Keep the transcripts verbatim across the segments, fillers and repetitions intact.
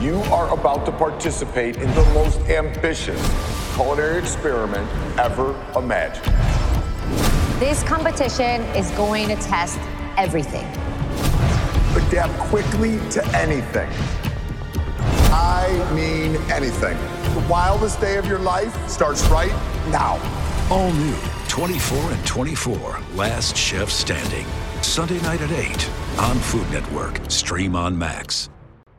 You are about to participate in the most ambitious culinary experiment ever imagined. This competition is going to test everything. Adapt quickly to anything. I mean anything. The wildest day of your life starts right now. All new twenty-four and twenty-four, Last Chef Standing. Sunday night at eight on Food Network. Stream on Max.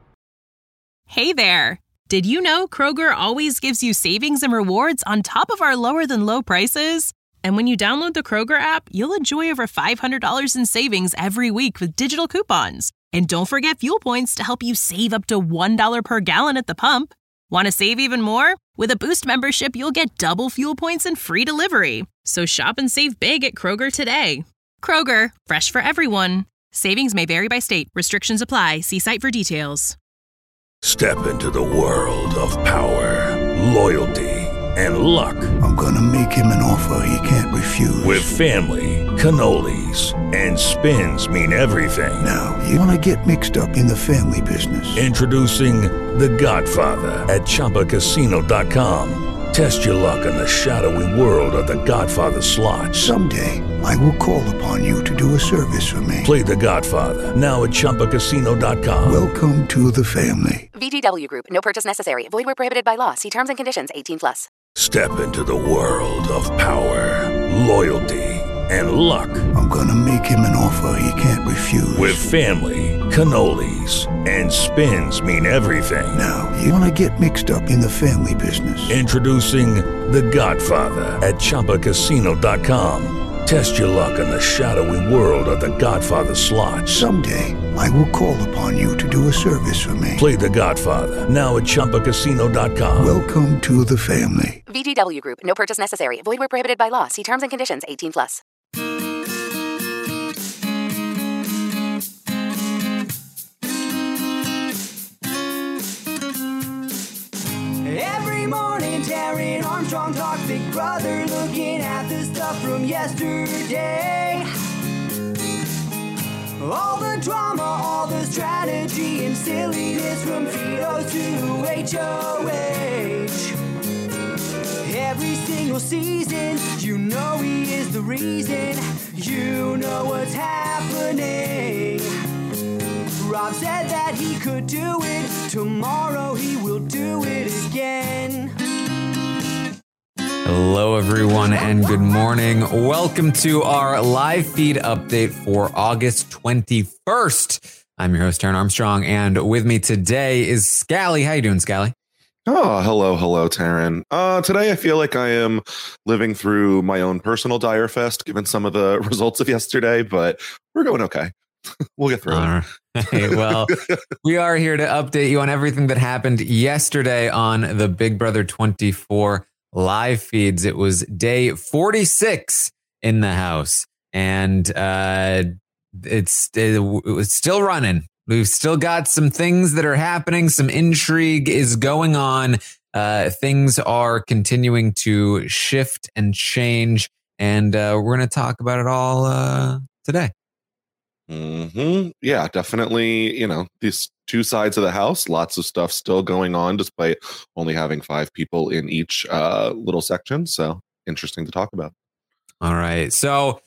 Hey there. Did you know Kroger always gives you savings and rewards on top of our lower than low prices? And when you download the Kroger app, you'll enjoy over five hundred dollars in savings every week with digital coupons. And don't forget fuel points to help you save up to one dollar per gallon at the pump. Want to save even more? With a Boost membership, you'll get double fuel points and free delivery. So shop and save big at Kroger today. Kroger, fresh for everyone. Savings may vary by state. Restrictions apply. See site for details. Step into the world of power, loyalty, and luck. I'm gonna make him an offer he can't refuse. With family, cannolis, and spins mean everything. Now, you wanna get mixed up in the family business. Introducing The Godfather at Chumba Casino dot com. Test your luck in the shadowy world of The Godfather slot. Someday, I will call upon you to do a service for me. Play The Godfather, now at Chumba Casino dot com. Welcome to the family. V G W Group. No purchase necessary. Void where prohibited by law. See terms and conditions. eighteen plus. Step into the world of power, loyalty, and luck. I'm gonna make him an offer he can't refuse. With family, cannolis, and spins mean everything. Now, you wanna get mixed up in the family business. Introducing The Godfather at Chumba Casino dot com. Test your luck in the shadowy world of The Godfather slot. Someday, I will call upon you to do a service for me. Play The Godfather, now at Chumba Casino dot com. Welcome to the family. V G W Group. No purchase necessary. Void where prohibited by law. See terms and conditions. eighteen plus. Every morning, Taryn Armstrong talks Big Brother, looking at the stuff from yesterday. All the drama, all the strategy and silliness from Fido to H O H. Every single season, you know he is the reason. You know what's happening. Rob said that he could do it. Tomorrow he will do it again. Hello, everyone, and good morning. Welcome to our live feed update for August twenty-first. I'm your host, Taryn Armstrong, and with me today is Scally. How you doing, Scally? Oh, hello, hello, Taryn. Uh, today I feel like I am living through my own personal dire fest, given some of the results of yesterday, but we're going okay. We'll get through All it. Right. Well, we are here to update you on everything that happened yesterday on the Big Brother twenty-four live feeds. It was day forty-six in the house, and uh, it's it, it's still running. We've still got some things that are happening. Some intrigue is going on. Uh, things are continuing to shift and change, and uh, we're going to talk about it all uh, today. Mm-hmm. Yeah, definitely. You know, these two sides of the house, lots of stuff still going on, despite only having five people in each uh, little section. So interesting to talk about. All right. So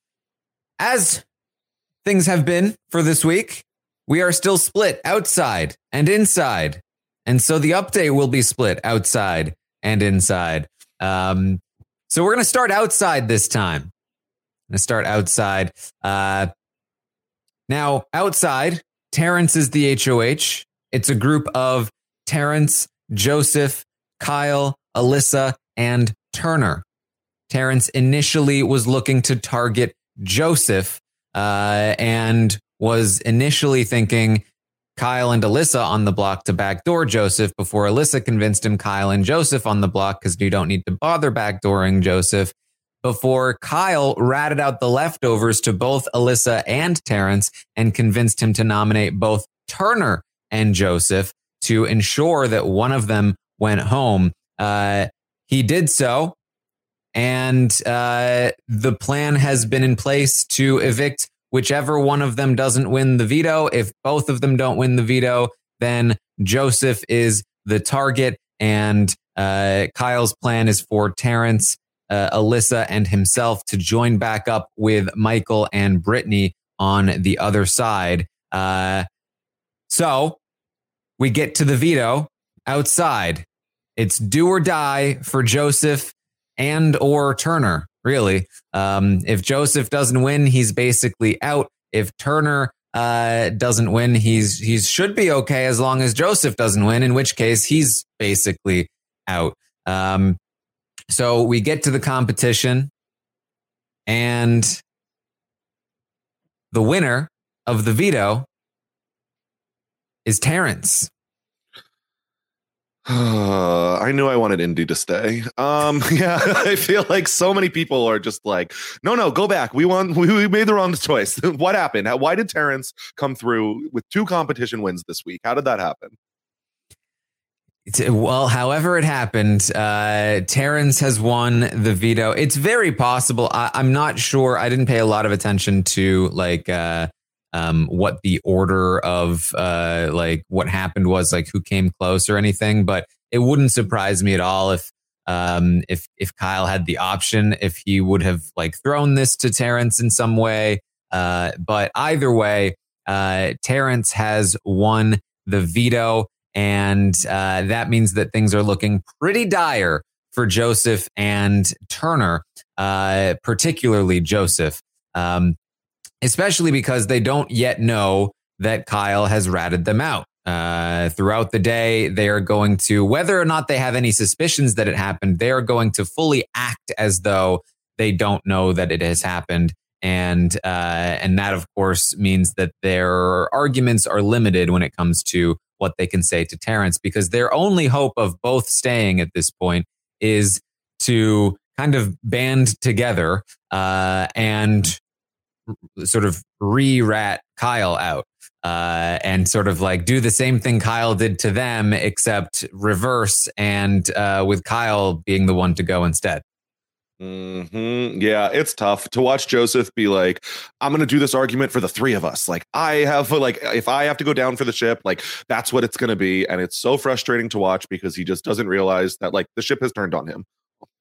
as things have been for this week, we are still split outside and inside. And so the update will be split outside and inside. Um, so we're going to start outside this time. I'm going to start outside. Uh, now, outside, Terrence is the H O H. It's a group of Terrence, Joseph, Kyle, Alyssa, and Turner. Terrence initially was looking to target Joseph uh, and was initially thinking Kyle and Alyssa on the block to backdoor Joseph before Alyssa convinced him Kyle and Joseph on the block because you don't need to bother backdooring Joseph. Before Kyle ratted out the leftovers to both Alyssa and Terrence and convinced him to nominate both Turner and Joseph to ensure that one of them went home. Uh, he did so. And uh, the plan has been in place to evict whichever one of them doesn't win the veto. If both of them don't win the veto, then Joseph is the target, and uh, Kyle's plan is for Terrence, uh, Alyssa, and himself to join back up with Michael and Brittany on the other side. Uh, so we get to the veto outside. It's do or die for Joseph and or Turner, really. Um, if Joseph doesn't win, he's basically out. If Turner uh, doesn't win, he's he should be okay as long as Joseph doesn't win, in which case he's basically out. Um, so we get to the competition, and the winner of the veto is Terrence. Uh, I knew I wanted Indy to stay. Um, yeah, I feel like so many people are just like, no, no, go back. We won. We, we made the wrong choice. What happened? How, why did Terrence come through with two competition wins this week? How did that happen? Well, however it happened, uh, Terrence has won the veto. It's very possible. I, I'm not sure. I didn't pay a lot of attention to like uh, um, what the order of uh, like what happened was, like who came close or anything. But it wouldn't surprise me at all if um, if if Kyle had the option, if he would have like thrown this to Terrence in some way. Uh, but either way, uh, Terrence has won the veto. And uh, that means that things are looking pretty dire for Joseph and Turner, uh, particularly Joseph, um, especially because they don't yet know that Kyle has ratted them out. Uh, throughout the day, they are going to, whether or not they have any suspicions that it happened, they are going to fully act as though they don't know that it has happened. And uh, and that, of course, means that their arguments are limited when it comes to what they can say to Terrence, because their only hope of both staying at this point is to kind of band together uh, and sort of re-rat Kyle out uh, and sort of like do the same thing Kyle did to them, except reverse, and uh, with Kyle being the one to go instead. Mm-hmm. Yeah, it's tough to watch Joseph be like, I'm going to do this argument for the three of us. Like I have, like, if I have to go down for the ship, like that's what it's going to be. And it's so frustrating to watch because he just doesn't realize that like the ship has turned on him.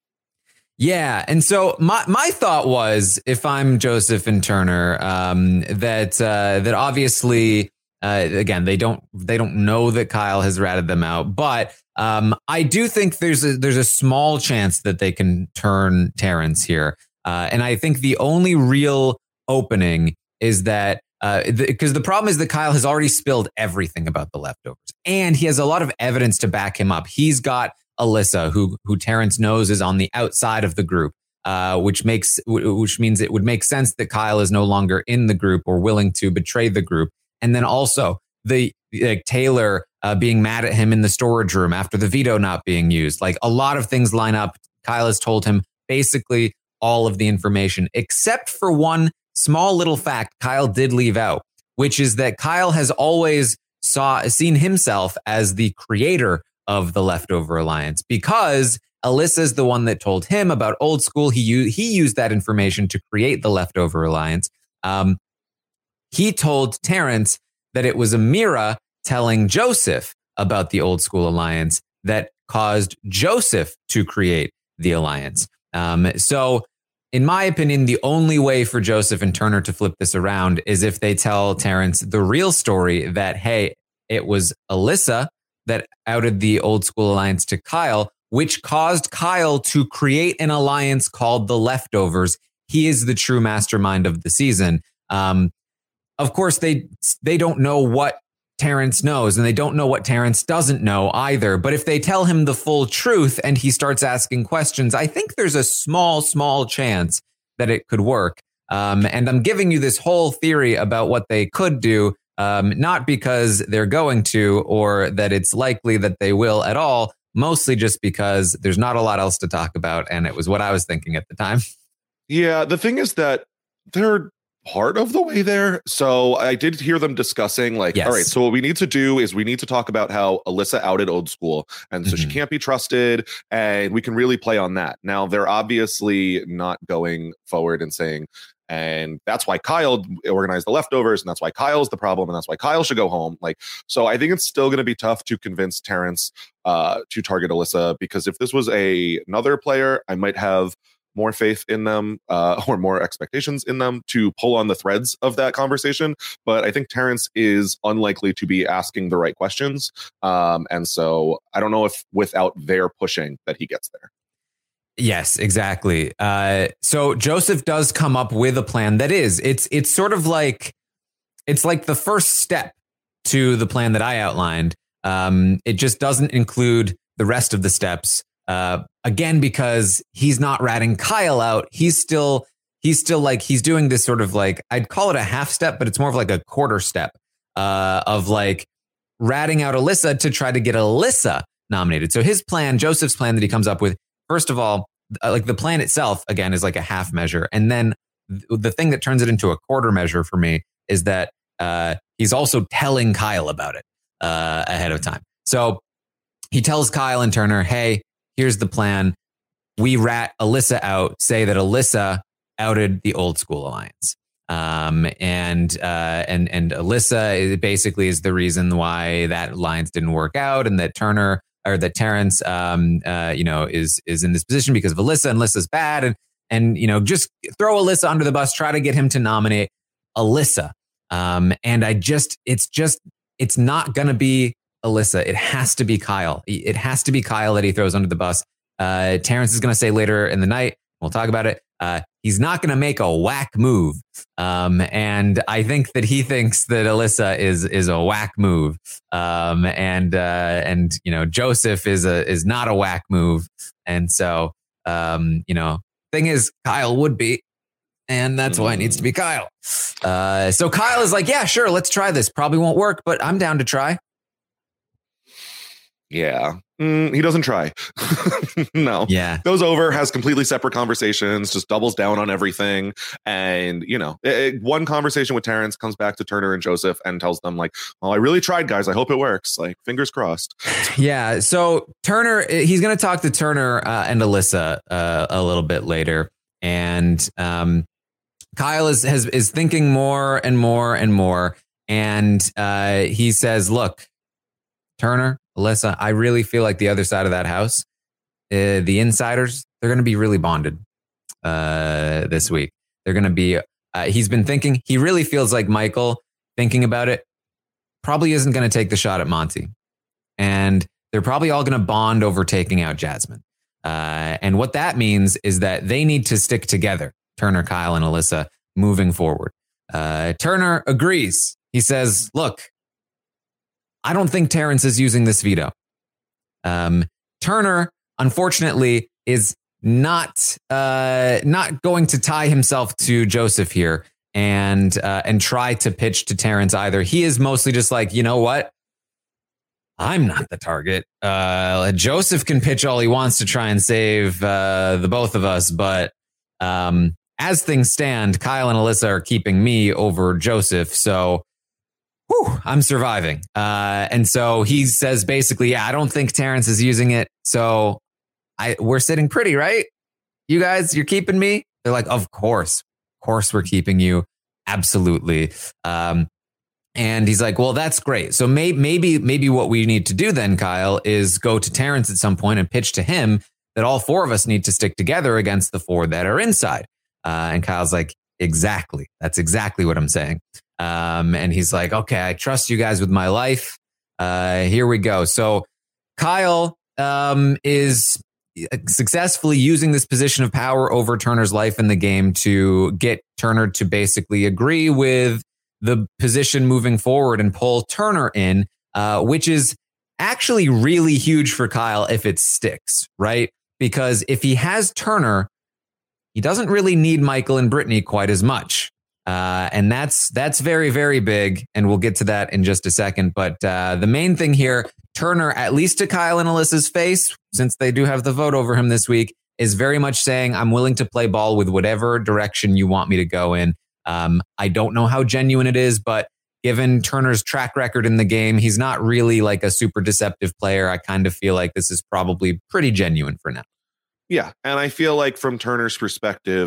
Yeah. And so my, my thought was, if I'm Joseph and Turner, um, that, uh, that obviously, uh, again, they don't, they don't know that Kyle has ratted them out, but Um, I do think there's a, there's a small chance that they can turn Terrence here. Uh, and I think the only real opening is that, uh, because the, the problem is that Kyle has already spilled everything about the leftovers, and he has a lot of evidence to back him up. He's got Alyssa, who, who Terrence knows is on the outside of the group, uh, which makes, which means it would make sense that Kyle is no longer in the group or willing to betray the group. And then also the, like Taylor, Uh, being mad at him in the storage room after the veto not being used. Like a lot of things line up. Kyle has told him basically all of the information, except for one small little fact Kyle did leave out, which is that Kyle has always saw seen himself as the creator of the Leftover Alliance, because Alyssa is the one that told him about Old School. He, u- he used that information to create the Leftover Alliance. Um, he told Terrence that it was Amira telling Joseph about the Old School Alliance that caused Joseph to create the alliance. Um, so in my opinion, the only way for Joseph and Turner to flip this around is if they tell Terrence the real story, that, hey, it was Alyssa that outed the Old School Alliance to Kyle, which caused Kyle to create an alliance called the Leftovers. He is the true mastermind of the season. Um, of course, they they don't know what Terrence knows, and they don't know what Terrence doesn't know either. But if they tell him the full truth and he starts asking questions, I think there's a small, small chance that it could work. Um, and I'm giving you this whole theory about what they could do, um, not because they're going to, or that it's likely that they will at all, mostly just because there's not a lot else to talk about. And it was what I was thinking at the time. Yeah, the thing is that they're part of the way there. So I did hear them discussing like, yes. All right, so what we need to do is we need to talk about how Alyssa outed Old School. And so mm-hmm. she can't be trusted. And we can really play on that. Now, they're obviously not going forward and saying, And that's why Kyle organized the leftovers, and that's why Kyle's the problem, and that's why Kyle should go home. Like, so I think it's still going to be tough to convince Terrance uh, to target Alyssa, because if this was a another player, I might have more faith in them uh, or more expectations in them to pull on the threads of that conversation. But I think Terrance is unlikely to be asking the right questions. Um, and so I don't know if without their pushing that he gets there. Yes, exactly. Uh, so Joseph does come up with a plan that is, it's, it's sort of like, it's like the first step to the plan that I outlined. Um, it just doesn't include the rest of the steps. Uh, again, because he's not ratting Kyle out. He's still, he's still like, he's doing this sort of like, I'd call it a half step, but it's more of like a quarter step, uh, of like ratting out Alyssa to try to get Alyssa nominated. So his plan, Joseph's plan that he comes up with, first of all, like the plan itself, again, is like a half measure. And then the thing that turns it into a quarter measure for me is that, uh, he's also telling Kyle about it, uh, ahead of time. So he tells Kyle and Turner, hey, here's the plan. We rat Alyssa out, say that Alyssa outed the Old School Alliance. Um, and, uh, and, and Alyssa basically is the reason why that alliance didn't work out, and that Turner or that Terrance, um, uh, you know, is, is in this position because of Alyssa, and Alyssa's bad. And, and, you know, just throw Alyssa under the bus, try to get him to nominate Alyssa. Um, and I just, it's just, it's not going to be Alyssa. It has to be Kyle. It has to be Kyle that he throws under the bus. Uh, Terrance is going to say later in the night, we'll talk about it. Uh, he's not going to make a whack move. Um, and I think that he thinks that Alyssa is, is a whack move. Um, and, uh, and, you know, Joseph is a, is not a whack move. And so, um, you know, thing is Kyle would be, and that's why it needs to be Kyle. Uh, so Kyle is like, yeah, sure. Let's try this. Probably won't work, but I'm down to try. Yeah, mm, he doesn't try. No. Yeah. Goes over, has completely separate conversations, just doubles down on everything. And, you know, it, it, one conversation with Terrance comes back to Turner and Joseph and tells them like, well, I really tried, guys. I hope it works. Like, fingers crossed. Yeah. So Turner, he's going to talk to Turner uh, and Alyssa uh, a little bit later. And um, Kyle is, has, is thinking more and more and more. And uh, he says, look, Turner, Alyssa, I really feel like the other side of that house, uh, the insiders, they're going to be really bonded uh, this week. They're going to be, uh, he's been thinking, he really feels like Michael, thinking about it, probably isn't going to take the shot at Monty. And they're probably all going to bond over taking out Jasmine. Uh, and what that means is that they need to stick together, Turner, Kyle, and Alyssa, moving forward. Uh, Turner agrees. He says, look, I don't think Terrance is using this veto. Um, Turner, unfortunately, is not uh, not going to tie himself to Joseph here and uh, and try to pitch to Terrance either. He is mostly just like, you know what? I'm not the target. Uh, Joseph can pitch all he wants to try and save uh, the both of us, but um, as things stand, Kyle and Alyssa are keeping me over Joseph. So. Whew, I'm surviving. Uh, and so he says basically, yeah, I don't think Terrance is using it. So I we're sitting pretty, right? You guys, you're keeping me? They're like, of course. Of course we're keeping you. Absolutely. Um, and he's like, well, that's great. So may, maybe maybe what we need to do then, Kyle, is go to Terrance at some point and pitch to him that all four of us need to stick together against the four that are inside. Uh, and Kyle's like, exactly. That's exactly what I'm saying. Um, and he's like, okay, I trust you guys with my life. Uh, here we go. So Kyle um, is successfully using this position of power over Turner's life in the game to get Turner to basically agree with the position moving forward and pull Turner in, uh, which is actually really huge for Kyle if it sticks, right? Because if he has Turner, he doesn't really need Michael and Brittany quite as much. Uh, and that's that's very, very big. And we'll get to that in just a second. But uh, the main thing here, Turner, at least to Kyle and Alyssa's face, since they do have the vote over him this week, is very much saying, I'm willing to play ball with whatever direction you want me to go in. Um, I don't know how genuine it is, but given Turner's track record in the game, he's not really like a super deceptive player. I kind of feel like this is probably pretty genuine for now. Yeah. And I feel like from Turner's perspective,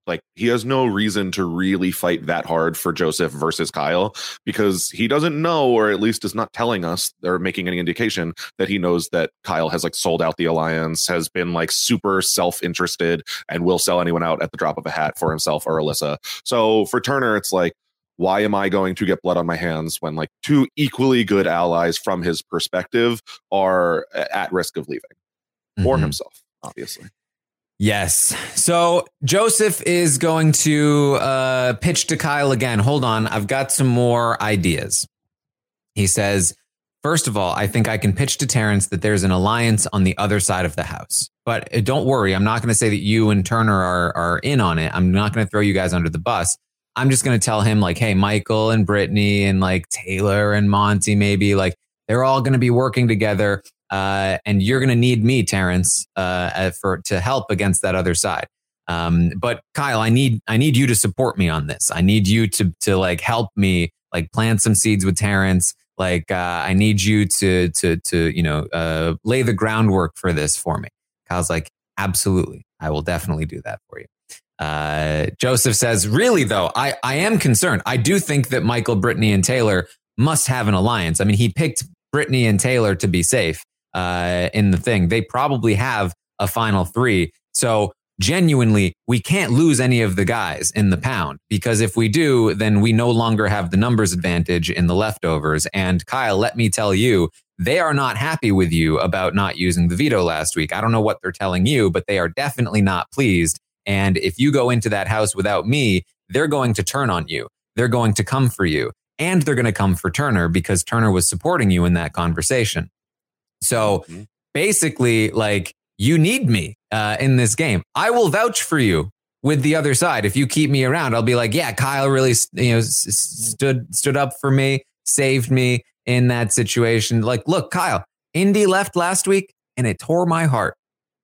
like he has no reason to really fight that hard for Joseph versus Kyle, because he doesn't know, or at least is not telling us or making any indication that he knows that Kyle has like sold out the alliance, has been like super self-interested, and will sell anyone out at the drop of a hat for himself or Alyssa. So for Turner, it's like, why am I going to get blood on my hands when like two equally good allies from his perspective are at risk of leaving, mm-hmm. or himself, obviously. Yes. So Joseph is going to uh, pitch to Kyle again. Hold on. I've got some more ideas. He says, first of all, I think I can pitch to Terrence that there's an alliance on the other side of the house. But don't worry. I'm not going to say that you and Turner are, are in on it. I'm not going to throw you guys under the bus. I'm just going to tell him like, hey, Michael and Brittany and like Taylor and Monty, maybe like they're all going to be working together. Uh, and you're going to need me, Terrence, uh, for to help against that other side. Um, but Kyle, I need I need you to support me on this. I need you to to like help me, like plant some seeds with Terrence. Like uh, I need you to to to you know uh, lay the groundwork for this for me. Kyle's like, absolutely, I will definitely do that for you. Uh, Joseph says, really though, I I am concerned. I do think that Michael, Brittany, and Taylor must have an alliance. I mean, he picked Brittany and Taylor to be safe. Uh, in the thing, they probably have a final three. So genuinely, we can't lose any of the guys in the pound, because if we do, then we no longer have the numbers advantage in the leftovers. And Kyle, let me tell you, they are not happy with you about not using the veto last week. I don't know what they're telling you, but they are definitely not pleased. And if you go into that house without me, they're going to turn on you. They're going to come for you, and they're going to come for Turner because Turner was supporting you in that conversation. So mm-hmm. basically, like, you need me uh, in this game. I will vouch for you with the other side. If you keep me around, I'll be like, yeah, Kyle really, you know, s- stood stood up for me, saved me in that situation. Like, look, Kyle, Indy left last week and it tore my heart.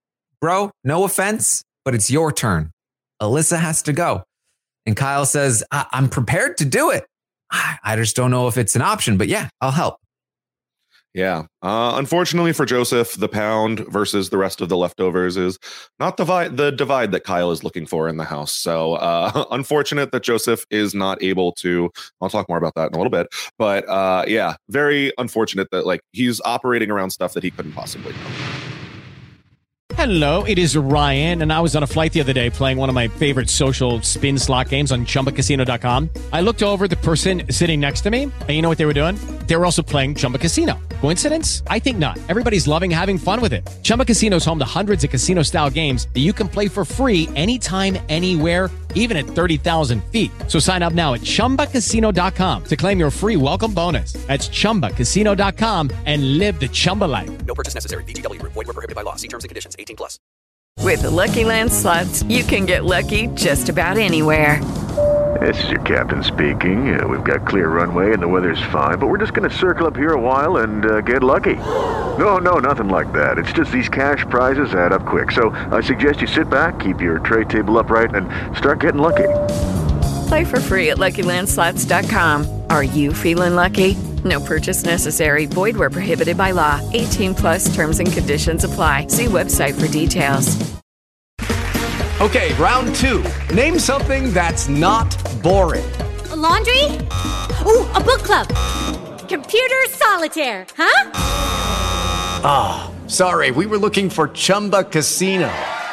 Bro, no offense, but it's your turn. Alyssa has to go. And Kyle says, I- I'm prepared to do it. I just don't know if it's an option, but yeah, I'll help. Yeah. Uh, unfortunately for Joseph, the pound versus the rest of the leftovers is not the, vi- the divide that Kyle is looking for in the house. So uh, unfortunate that Joseph is not able to. I'll talk more about that in a little bit. But uh, yeah, very unfortunate that like he's operating around stuff that he couldn't possibly know. Hello, it is Ryan, and I was on a flight the other day playing one of my favorite social spin slot games on Chumba Casino dot com. I looked over at the person sitting next to me, and you know what they were doing? They were also playing Chumba Casino. Coincidence? I think not. Everybody's loving having fun with it. Chumba Casino is home to hundreds of casino-style games that you can play for free anytime, anywhere, even at thirty thousand feet. So sign up now at Chumba Casino dot com to claim your free welcome bonus. That's Chumba Casino dot com and live the Chumba life. No purchase necessary. V G W. Void where prohibited by law. See terms and conditions. eighteen plus. With the Lucky Land Slots, you can get lucky just about anywhere. This is your captain speaking. Uh, we've got clear runway and the weather's fine, but we're just going to circle up here a while and uh, get lucky. No, no, nothing like that. It's just these cash prizes add up quick. So I suggest you sit back, keep your tray table upright, and start getting lucky. Play for free at Lucky Land Slots dot com. Are you feeling lucky? No purchase necessary. Void where prohibited by law. eighteen plus terms and conditions apply. See website for details. Okay, round two. Name something that's not boring. A laundry? Ooh, a book club. Computer solitaire, huh? Ah, oh, sorry. We were looking for Chumba Casino.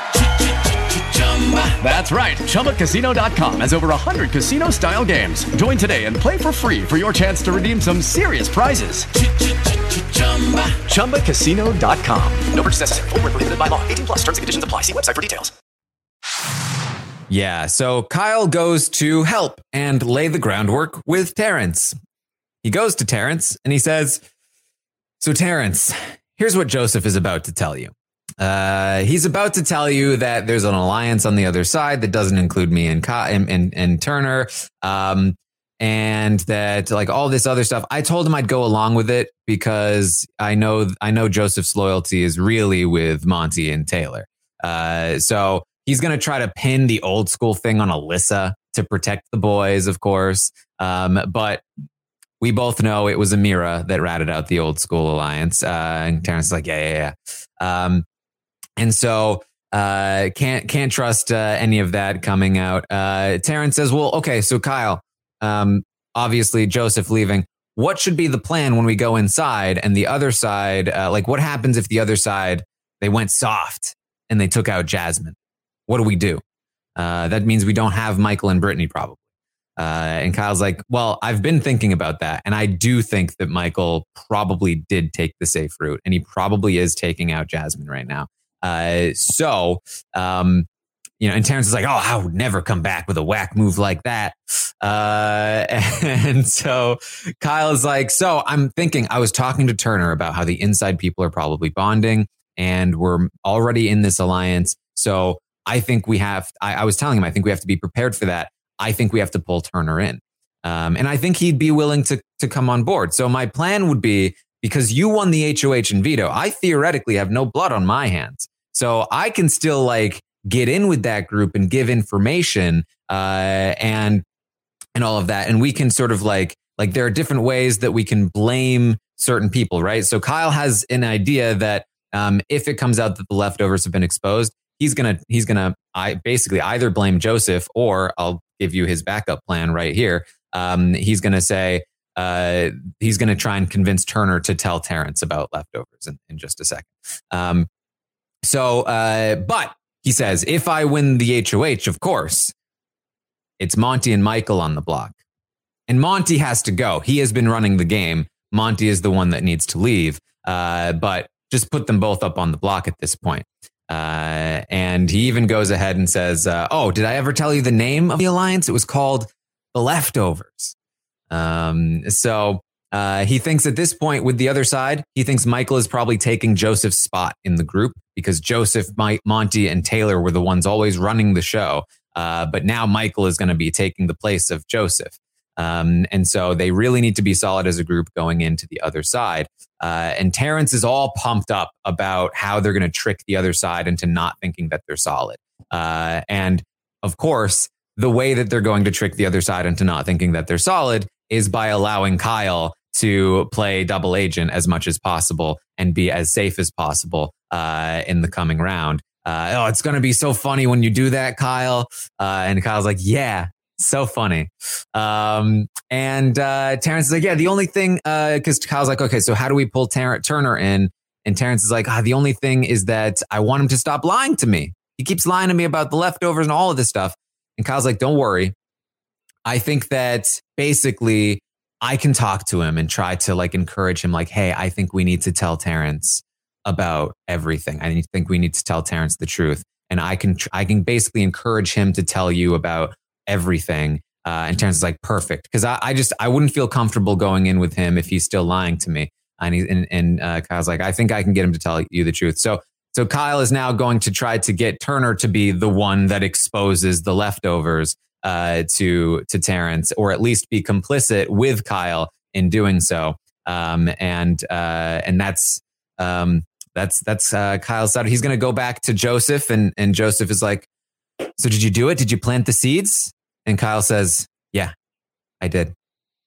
That's right. Chumba Casino dot com has over one hundred casino-style games. Join today and play for free for your chance to redeem some serious prizes. Chumba Casino dot com. No purchase necessary. Void where prohibited by law. eighteen plus. Terms and conditions apply. See website for details. Yeah, so Kyle goes to help and lay the groundwork with Terrence. He goes to Terrence and he says, so Terrence, here's what Joseph is about to tell you. Uh, he's about to tell you that there's an alliance on the other side that doesn't include me and and, and, and Turner, um, and that like all this other stuff. I told him I'd go along with it because I know I know Joseph's loyalty is really with Monty and Taylor. Uh, so he's going to try to pin the old school thing on Alyssa to protect the boys, of course. Um, but we both know it was Amira that ratted out the old school alliance. Uh, and Terrence is like, yeah, yeah, yeah. Um, And so Uh, can't can't trust uh, any of that coming out. Uh, Terrence says, well, okay, so Kyle, um, obviously Joseph leaving. What should be the plan when we go inside and the other side, uh, like what happens if the other side, they went soft and they took out Jasmine? What do we do? Uh, that means we don't have Michael and Brittany probably. Uh, and Kyle's like, well, I've been thinking about that. And I do think that Michael probably did take the safe route and he probably is taking out Jasmine right now. Uh, so, um, you know, and Terrence is like, oh, I would never come back with a whack move like that. Uh, and so Kyle is like, so I'm thinking, I was talking to Turner about how the inside people are probably bonding and we're already in this alliance. So I think we have, I, I was telling him, I think we have to be prepared for that. I think we have to pull Turner in. Um, and I think he'd be willing to, to come on board. So my plan would be, because you won the H O H and veto, I theoretically have no blood on my hands. So I can still like get in with that group and give information uh, and and all of that. And we can sort of like, like there are different ways that we can blame certain people, right? So Kyle has an idea that um, if it comes out that the leftovers have been exposed, he's going to, he's going to I basically either blame Joseph or I'll give you his backup plan right here. Um, he's going to say, uh, he's going to try and convince Turner to tell Terrence about leftovers in, in just a second. Um, So, uh, but he says, if I win the H O H, of course, it's Monty and Michael on the block. And Monty has to go. He has been running the game. Monty is the one that needs to leave. Uh, but just put them both up on the block at this point. Uh, and he even goes ahead and says, uh, oh, did I ever tell you the name of the alliance? It was called The Leftovers. Um, so... Uh, he thinks at this point with the other side, he thinks Michael is probably taking Joseph's spot in the group because Joseph, Mike, Monty, and Taylor were the ones always running the show. Uh, but now Michael is going to be taking the place of Joseph. Um, and so they really need to be solid as a group going into the other side. Uh, and Terrence is all pumped up about how they're going to trick the other side into not thinking that they're solid. Uh, and of course, the way that they're going to trick the other side into not thinking that they're solid is by allowing Kyle to play double agent as much as possible and be as safe as possible uh, in the coming round. Uh, oh, it's going to be so funny when you do that, Kyle. Uh, and Kyle's like, yeah, so funny. Um, and uh, Terrence is like, yeah, the only thing, because uh, Kyle's like, okay, so how do we pull Ter- Turner in? And Terrence is like, ah, the only thing is that I want him to stop lying to me. He keeps lying to me about the leftovers and all of this stuff. And Kyle's like, don't worry. I think that basically I can talk to him and try to like encourage him like, hey, I think we need to tell Terrence about everything. I think we need to tell Terrence the truth. And I can, I can basically encourage him to tell you about everything. Uh, and Terrence is like, perfect. Cause I, I just, I wouldn't feel comfortable going in with him if he's still lying to me. And he, and, and uh, Kyle's like, I think I can get him to tell you the truth. So, so Kyle is now going to try to get Turner to be the one that exposes the leftovers Uh, to to Terrence, or at least be complicit with Kyle in doing so, um, and uh, and that's um, that's that's uh, Kyle's side. He's going to go back to Joseph, and and Joseph is like, "So did you do it? Did you plant the seeds?" And Kyle says, "Yeah, I did."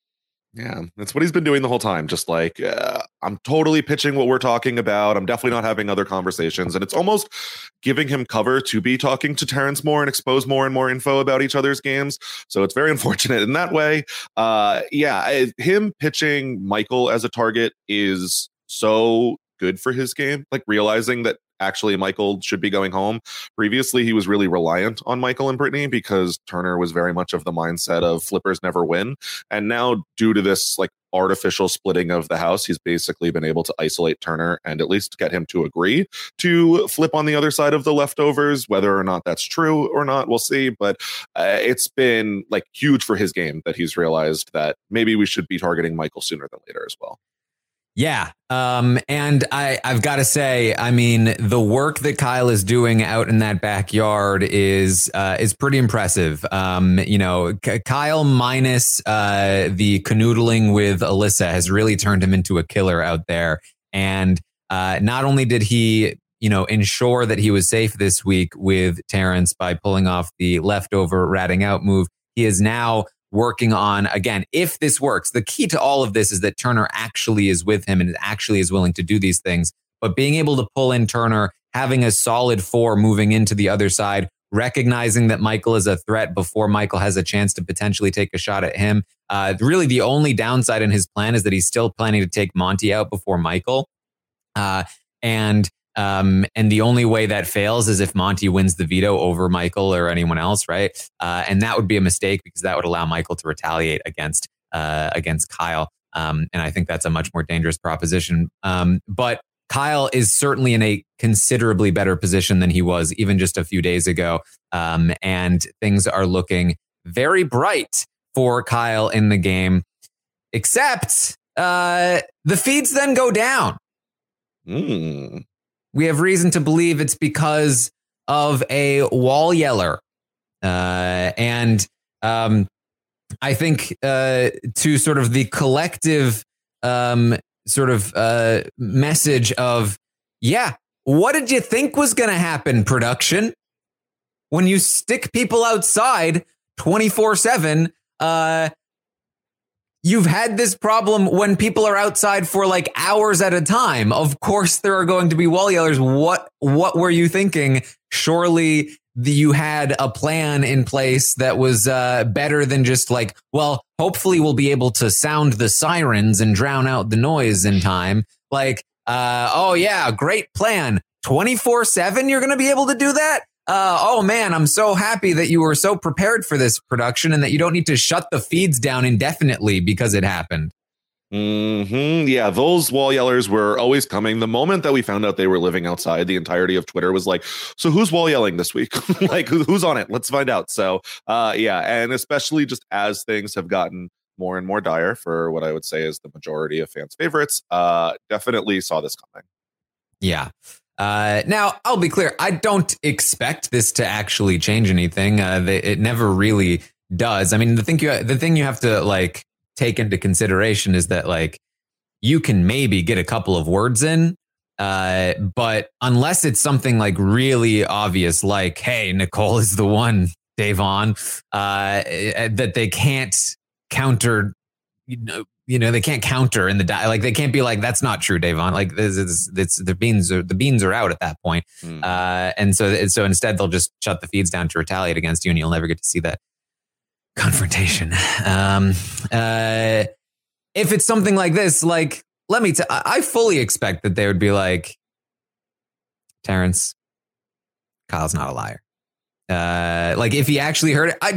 Yeah, that's what he's been doing the whole time. Just like, uh, I'm totally pitching what we're talking about. I'm definitely not having other conversations. And it's almost giving him cover to be talking to Terrence more and expose more and more info about each other's games. So it's very unfortunate in that way. Uh, yeah, him pitching Michael as a target is so good for his game. Like realizing that actually Michael should be going home. Previously, he was really reliant on Michael and Brittany because Turner was very much of the mindset of flippers never win. And now due to this like artificial splitting of the house, he's basically been able to isolate Turner and at least get him to agree to flip on the other side of the leftovers. Whether or not that's true or not, we'll see. But uh, it's been like huge for his game that he's realized that maybe we should be targeting Michael sooner than later as well. Yeah. Um, and I, I've got to say, I mean, the work that Kyle is doing out in that backyard is uh, is pretty impressive. Um, you know, K- Kyle minus uh, the canoodling with Alyssa has really turned him into a killer out there. And uh, not only did he, you know, ensure that he was safe this week with Terrence by pulling off the leftover ratting out move, he is now working on, again, if this works, the key to all of this is that Turner actually is with him and actually is willing to do these things. But being able to pull in Turner having a solid four moving into the other side, recognizing that Michael is a threat before Michael has a chance to potentially take a shot at him. Uh, really, the only downside in his plan is that he's still planning to take Monty out before Michael. Uh, and um, and the only way that fails is if Monty wins the veto over Michael or anyone else, right? Uh, and that would be a mistake because that would allow Michael to retaliate against uh, against Kyle. Um, and I think that's a much more dangerous proposition. Um, but Kyle is certainly in a considerably better position than he was even just a few days ago. Um, and things are looking very bright for Kyle in the game, except uh, the feeds then go down. Mm. We have reason to believe it's because of a wall yeller. Uh, and um, I think uh, to sort of the collective um sort of uh, message of, yeah, what did you think was going to happen, production? When you stick people outside twenty-four seven, uh, you've had this problem when people are outside for like hours at a time. Of course, there are going to be wall yellers. What, what were you thinking? Surely the, you had a plan in place that was uh, better than just like, well, hopefully we'll be able to sound the sirens and drown out the noise in time. Like, uh, oh yeah, great plan. twenty-four seven, you're going to be able to do that? Uh, oh man, I'm so happy that you were so prepared for this production and that you don't need to shut the feeds down indefinitely because it happened. Mm-hmm. Yeah, those wall yellers were always coming. The moment that we found out they were living outside, the entirety of Twitter was like, so who's wall yelling this week? Like, who, who's on it? Let's find out. So, uh, yeah, and especially just as things have gotten more and more dire for what I would say is the majority of fans' favorites, uh, definitely saw this coming. Yeah. Uh, now, I'll be clear. I don't expect this to actually change anything. Uh, they, it never really does. I mean, the thing you the thing you have to like take into consideration is that like you can maybe get a couple of words in, uh, but unless it's something like really obvious, like, hey, Nicole is the one, Davon, uh, that they can't counter, you know, you know, they can't counter in the di- like they can't be like, that's not true, Davon. Like this is it's the beans are the beans are out at that point. Mm. Uh, and so so instead they'll just shut the feeds down to retaliate against you, and you'll never get to see that confrontation. Um, uh, if it's something like this, like, let me, t- I fully expect that they would be like, Terrence, Kyle's not a liar. Uh, like if he actually heard it, I,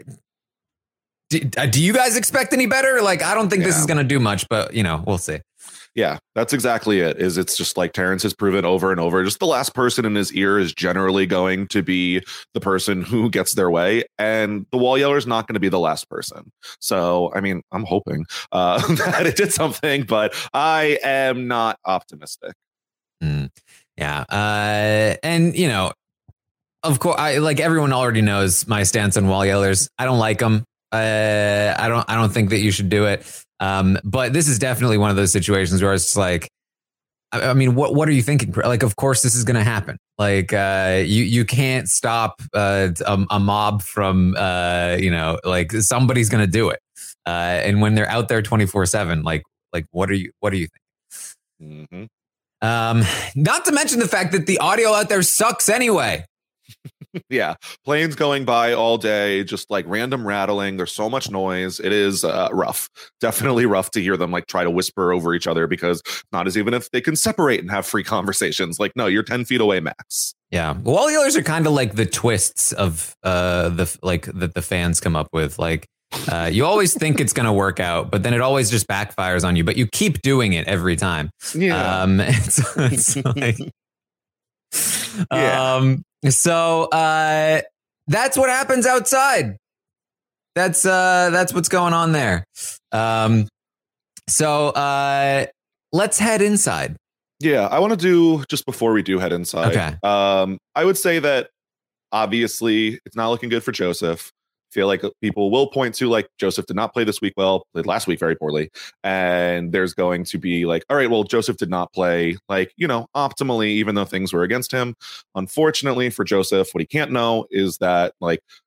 do, do you guys expect any better? Like, I don't think yeah. this is going to do much, but you know, we'll see. Yeah, that's exactly it. Is it's just like Terrence has proven over and over. Just the last person in his ear is generally going to be the person who gets their way, and the wall yeller is not going to be the last person. So, I mean, I'm hoping uh, that it did something, but I am not optimistic. Mm, yeah, uh, and you know, of course, I like everyone already knows my stance on wall yellers. I don't like them. Uh, I don't. I don't think that you should do it. Um, but this is definitely one of those situations where it's like, I, I mean, what what are you thinking? Like, of course, this is going to happen. Like, uh, you you can't stop uh, a, a mob from, uh, you know, like somebody's going to do it. Uh, and when they're out there twenty-four seven, like, like what are you what are you thinking? Mm-hmm. Um, not to mention the fact that the audio out there sucks anyway. Yeah, planes going by all day, just like random rattling. There's so much noise. It is uh, rough. Definitely rough to hear them like try to whisper over each other, because not as even if they can separate and have free conversations. Like, no, you're ten feet away max. Yeah, wall yellers are kind of like the twists of uh the like that the fans come up with. Like, uh, you always think it's going to work out, but then it always just backfires on you. But you keep doing it every time. Yeah. Um, it's, it's like, yeah. um. So uh, that's what happens outside. That's uh, that's what's going on there. Um, so uh, let's head inside. Yeah, I want to do just before we do head inside. Okay. Um, I would say that obviously it's not looking good for Joseph. Feel like people will point to like Joseph did not play this week well, played last week very poorly, and there's going to be like, all right, well, Joseph did not play like, you know, optimally, even though things were against him. Unfortunately for Joseph, what he can't know is that like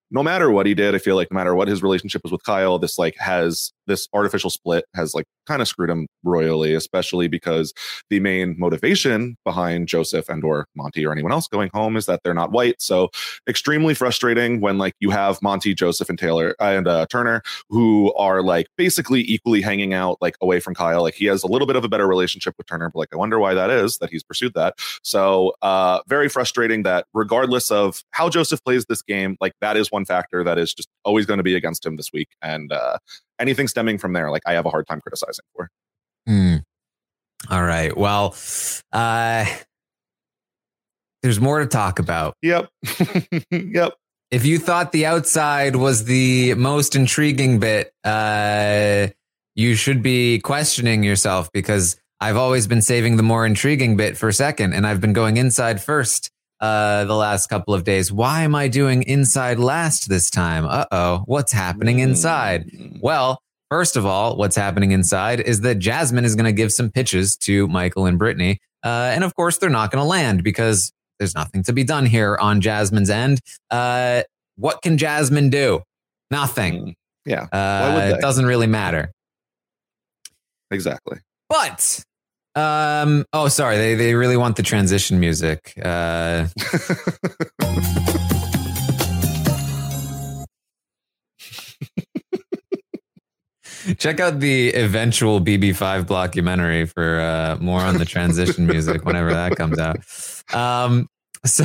no matter what he did, I feel like no matter what his relationship was with Kyle, this like has this artificial split has like kind of screwed him royally, especially because the main motivation behind Joseph and or Monty or anyone else going home is that they're not white. So extremely frustrating when like you have Monty, Joseph, and Taylor and uh, Turner, who are like basically equally hanging out like away from Kyle. Like he has a little bit of a better relationship with Turner, but like I wonder why that is, that he's pursued that. So uh, very frustrating that regardless of how Joseph plays this game, like that is one factor that is just always going to be against him this week. And uh, anything stemming from there, like I have a hard time criticizing for. Mm. All right. Well, uh, there's more to talk about. Yep. Yep. If you thought the outside was the most intriguing bit, uh, you should be questioning yourself, because I've always been saving the more intriguing bit for second, and I've been going inside first uh, the last couple of days. Why am I doing inside last this time? Uh-oh, what's happening inside? Well, first of all, what's happening inside is that Jasmine is going to give some pitches to Michael and Brittany. Uh, and of course, they're not going to land because there's nothing to be done here on Jasmine's end. Uh, what can Jasmine do? Nothing. Yeah. Uh, it doesn't really matter. Exactly. But, um, oh, sorry. They, they really want the transition music. Uh, check out the eventual B B five documentary for uh, more on the transition music whenever that comes out. Um, so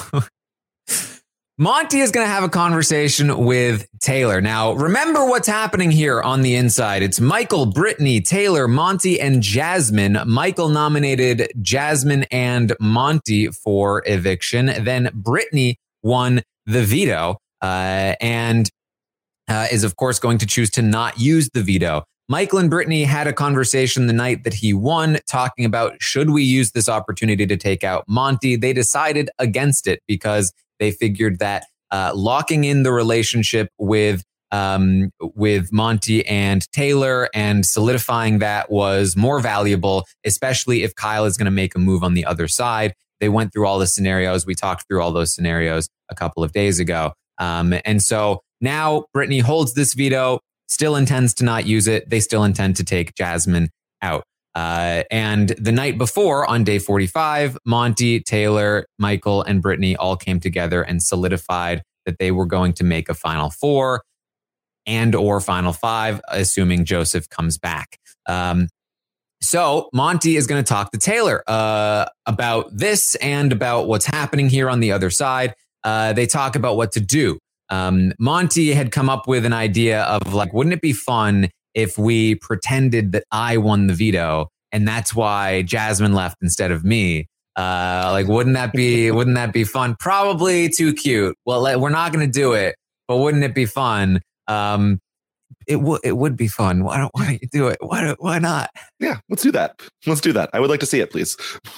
Monty is going to have a conversation with Taylor. Now, remember what's happening here on the inside. It's Michael, Brittany, Taylor, Monty, and Jasmine. Michael nominated Jasmine and Monty for eviction. Then Brittany won the veto uh, and uh, is, of course, going to choose to not use the veto. Michael and Brittany had a conversation the night that he won, talking about, should we use this opportunity to take out Monty? They decided against it because they figured that uh, locking in the relationship with um, with Monty and Taylor and solidifying that was more valuable, especially if Kyle is going to make a move on the other side. They went through all the scenarios. We talked through all those scenarios a couple of days ago. Um, and so now Brittany holds this veto, still intends to not use it. They still intend to take Jasmine out. Uh, and the night before, on day forty-five, Monty, Taylor, Michael, and Brittany all came together and solidified that they were going to make a final four and or final five, assuming Joseph comes back. Um, so Monty is going to talk to Taylor uh, about this and about what's happening here on the other side. Uh, they talk about what to do. Um, Monty had come up with an idea of like, wouldn't it be fun if we pretended that I won the veto and that's why Jasmine left instead of me? Uh, like, wouldn't that be, wouldn't that be fun? Probably too cute. Well, let, we're not going to do it, but wouldn't it be fun? Um, it would, it would be fun. Why don't, why don't you do it? Why don't, why not? Yeah, let's do that. Let's do that. I would like to see it, please.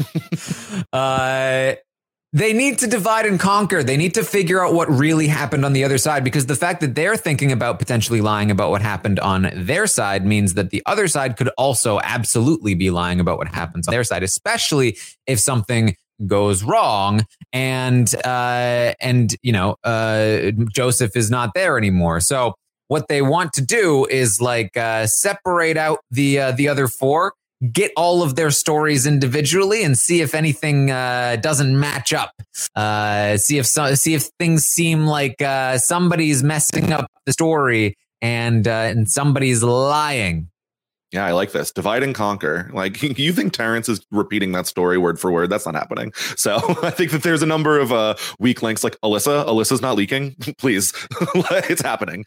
uh, They need to divide and conquer. They need to figure out what really happened on the other side, because the fact that they're thinking about potentially lying about what happened on their side means that the other side could also absolutely be lying about what happens on their side, especially if something goes wrong and, uh, and you know, uh, Joseph is not there anymore. So what they want to do is like uh, separate out the uh, the other four, get all of their stories individually and see if anything uh, doesn't match up. Uh, see if so, see if things seem like uh, somebody's messing up the story and uh, and somebody's lying. Yeah, I like this. Divide and conquer. Like, you think Terrence is repeating that story word for word? That's not happening. So I think that there's a number of uh, weak links. Like Alyssa, Alyssa's not leaking. Please, it's happening.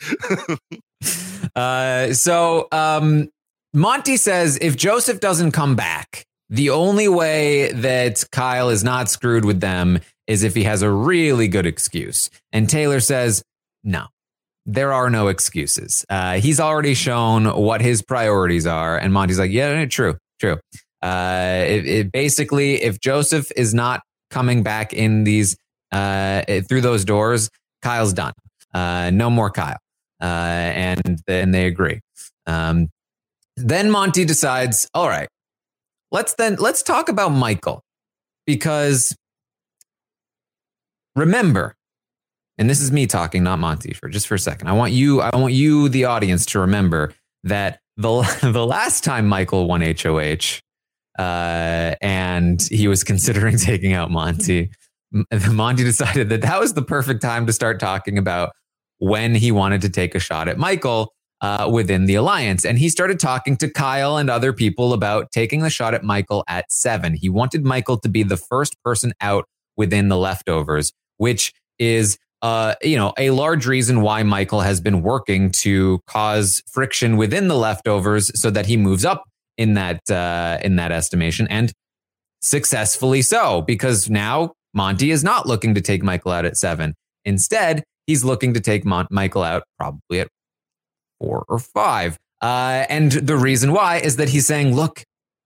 uh, so. Um, Monty says if Joseph doesn't come back, the only way that Kyle is not screwed with them is if he has a really good excuse. And Taylor says, no, there are no excuses. Uh, he's already shown what his priorities are. And Monty's like, yeah, no, true, true. Uh, it, it basically, if Joseph is not coming back in these uh, through those doors, Kyle's done. Uh, no more Kyle. Uh, and then they agree. Um, Then Monty decides, all right, let's then let's talk about Michael, because remember, and this is me talking, not Monty, for just for a second. I want you, I want you, the audience, to remember that the the last time Michael won H O H, uh, and he was considering taking out Monty, Monty decided that that was the perfect time to start talking about when he wanted to take a shot at Michael uh, within the alliance. And he started talking to Kyle and other people about taking the shot at Michael at seven. He wanted Michael to be the first person out within the leftovers, which is, uh, you know, a large reason why Michael has been working to cause friction within the leftovers so that he moves up in that, uh, in that estimation, and successfully so, because now Monty is not looking to take Michael out at seven. Instead, he's looking to take Mon- Michael out probably at four or five. Uh, and the reason why is that he's saying, look,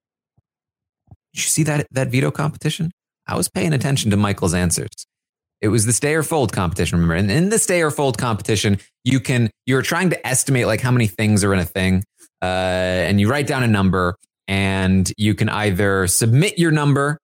did you see that, that veto competition? I was paying attention to Michael's answers. It was the stay or fold competition, remember? And in the stay or fold competition, you can, you're trying to estimate like how many things are in a thing. Uh, and you write down a number, and you can either submit your number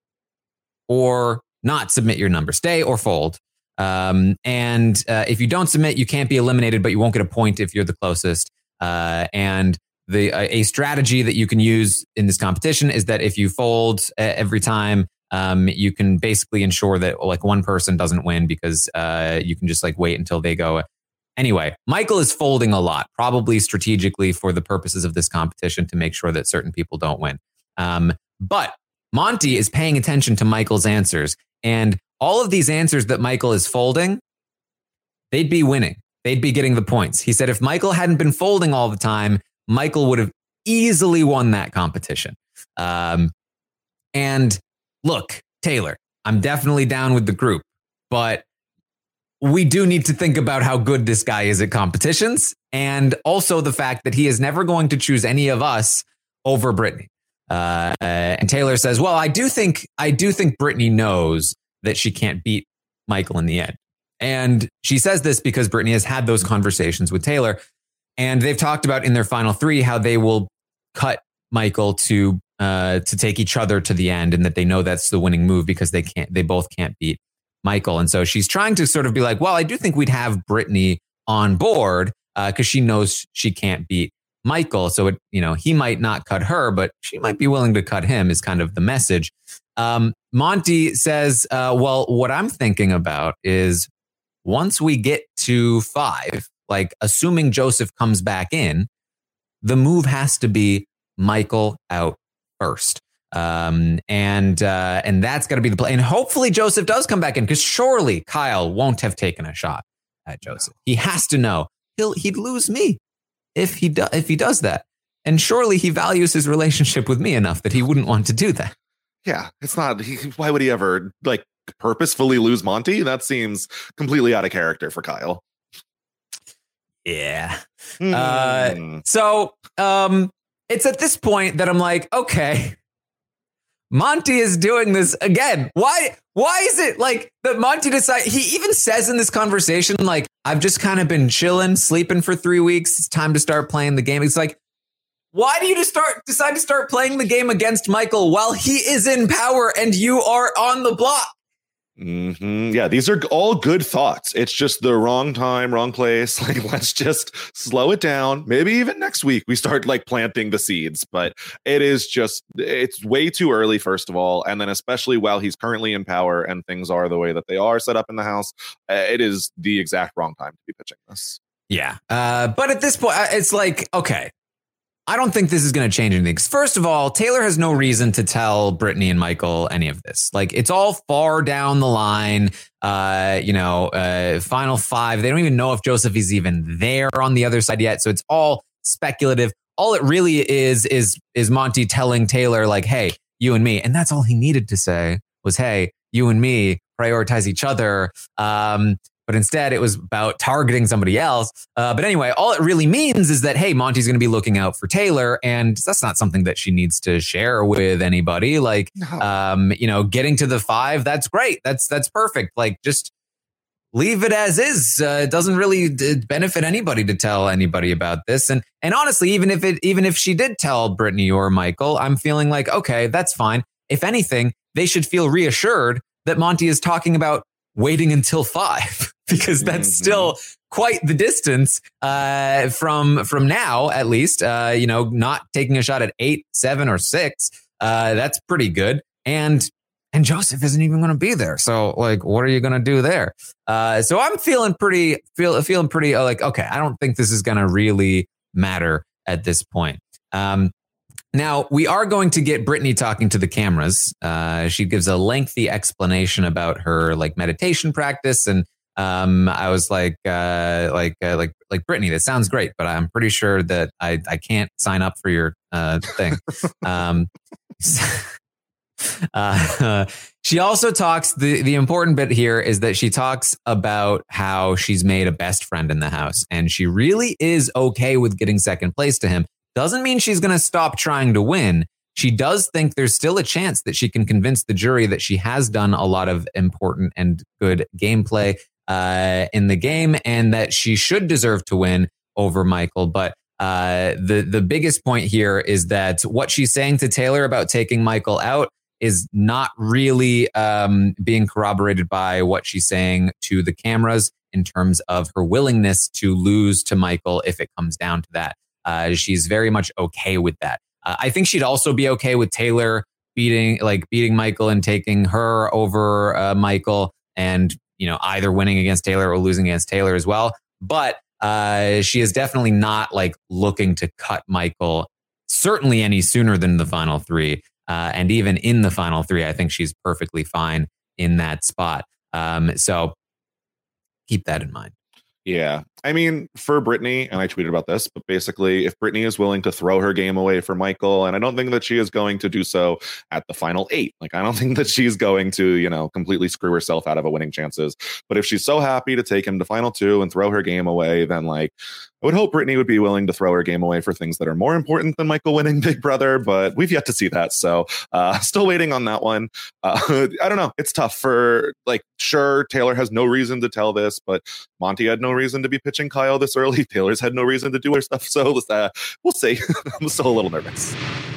or not submit your number, stay or fold. Um, and uh, if you don't submit, you can't be eliminated, but you won't get a point if you're the closest. Uh, and the uh, a strategy that you can use in this competition is that if you fold uh, every time, um, you can basically ensure that like one person doesn't win, because uh, you can just like wait until they go. Anyway, Michael is folding a lot, probably strategically for the purposes of this competition to make sure that certain people don't win. Um, but Monty is paying attention to Michael's answers, and all of these answers that Michael is folding, they'd be winning. They'd be getting the points. He said if Michael hadn't been folding all the time, Michael would have easily won that competition. Um, and look, Taylor, I'm definitely down with the group, but we do need to think about how good this guy is at competitions, and also the fact that he is never going to choose any of us over Brittany. Uh, and Taylor says, well, I do think, I do think Brittany knows that she can't beat Michael in the end. And she says this because Brittany has had those conversations with Taylor, and they've talked about in their final three how they will cut Michael to uh, to take each other to the end, and that they know that's the winning move because they can't, they both can't beat Michael. And so she's trying to sort of be like, well, I do think we'd have Brittany on board because uh, she knows she can't beat Michael. So, it, you know, he might not cut her, but she might be willing to cut him, is kind of the message. Um, Monty says, uh, well, what I'm thinking about is once we get to five, like assuming Joseph comes back in, the move has to be Michael out first. Um, and, uh, and that's got to be the play. And hopefully Joseph does come back in, because surely Kyle won't have taken a shot at Joseph. He has to know he'll, he'd lose me if he do, if he does that. And surely he values his relationship with me enough that he wouldn't want to do that. Yeah, it's not, he, why would he ever like purposefully lose Monty? That seems completely out of character for Kyle. Yeah. Mm. Uh, so, um, it's at this point that I'm like, okay, Monty is doing this again. Why? Why is it like that Monty decide? He even says in this conversation, like, I've just kind of been chilling, sleeping for three weeks. It's time to start playing the game. It's like, why do you just start decide to start playing the game against Michael while he is in power and you are on the block? Mm-hmm. Yeah, these are all good thoughts. It's just the wrong time, wrong place. Like, let's just slow it down. Maybe even next week we start like planting the seeds. But it is just, it's way too early, first of all. And then especially while he's currently in power and things are the way that they are set up in the house, uh, it is the exact wrong time to be pitching this. Yeah. Uh, but at this point, it's like, okay, I don't think this is going to change anything. First of all, Taylor has no reason to tell Brittany and Michael any of this. Like, it's all far down the line. Uh, you know, uh, final five. They don't even know if Joseph is even there on the other side yet. So it's all speculative. All it really is, is, is Monty telling Taylor, like, hey, you and me. And that's all he needed to say was, hey, you and me prioritize each other. Um, But instead, it was about targeting somebody else. Uh, but anyway, all it really means is that, hey, Monty's going to be looking out for Taylor. And that's not something that she needs to share with anybody. Like, no. um, you know, getting to the five, that's great. That's that's perfect. Like, just leave it as is. Uh, it doesn't really benefit anybody to tell anybody about this. And and honestly, even if it even if she did tell Brittany or Michael, I'm feeling like, okay, that's fine. If anything, they should feel reassured that Monty is talking about waiting until five. because that's Mm-hmm. still quite the distance uh, from from now, at least. Uh, you know, not taking a shot at eight, seven, or six. Uh, that's pretty good. And and Joseph isn't even going to be there. So, like, what are you going to do there? Uh, so I'm feeling pretty feel feeling pretty uh, like, okay, I don't think this is going to really matter at this point. Um, now, we are going to get Brittany talking to the cameras. Uh, she gives a lengthy explanation about her like meditation practice. And um, I was like, uh, like, uh, like, like Brittany, that sounds great, but I'm pretty sure that I, I can't sign up for your uh, thing. um, uh, she also talks, the, the important bit here is that she talks about how she's made a best friend in the house and she really is okay with getting second place to him. Doesn't mean she's going to stop trying to win. She does think there's still a chance that she can convince the jury that she has done a lot of important and good gameplay uh, in the game and that she should deserve to win over Michael. But uh, the, the biggest point here is that what she's saying to Taylor about taking Michael out is not really um, being corroborated by what she's saying to the cameras in terms of her willingness to lose to Michael if it comes down to that. Uh, she's very much okay with that. Uh, I think she'd also be okay with Taylor beating, like beating Michael and taking her over uh, Michael, and you know either winning against Taylor or losing against Taylor as well. But uh, she is definitely not like looking to cut Michael certainly any sooner than the final three, uh, and even in the final three, I think she's perfectly fine in that spot. Um, so keep that in mind. Yeah. I mean, for Brittany, and I tweeted about this, but basically, if Brittany is willing to throw her game away for Michael, and I don't think that she is going to do so at the final eight. Like, I don't think that she's going to, you know, completely screw herself out of a winning chances. But if she's so happy to take him to final two and throw her game away, then like, I would hope Brittany would be willing to throw her game away for things that are more important than Michael winning Big Brother, but we've yet to see that. So uh, still waiting on that one. Uh, I don't know. It's tough for, like, sure, Taylor has no reason to tell this, but Monty had no reason to be pitching Kyle this early. Taylor's had no reason to do her stuff. So uh, we'll see. I'm still a little nervous.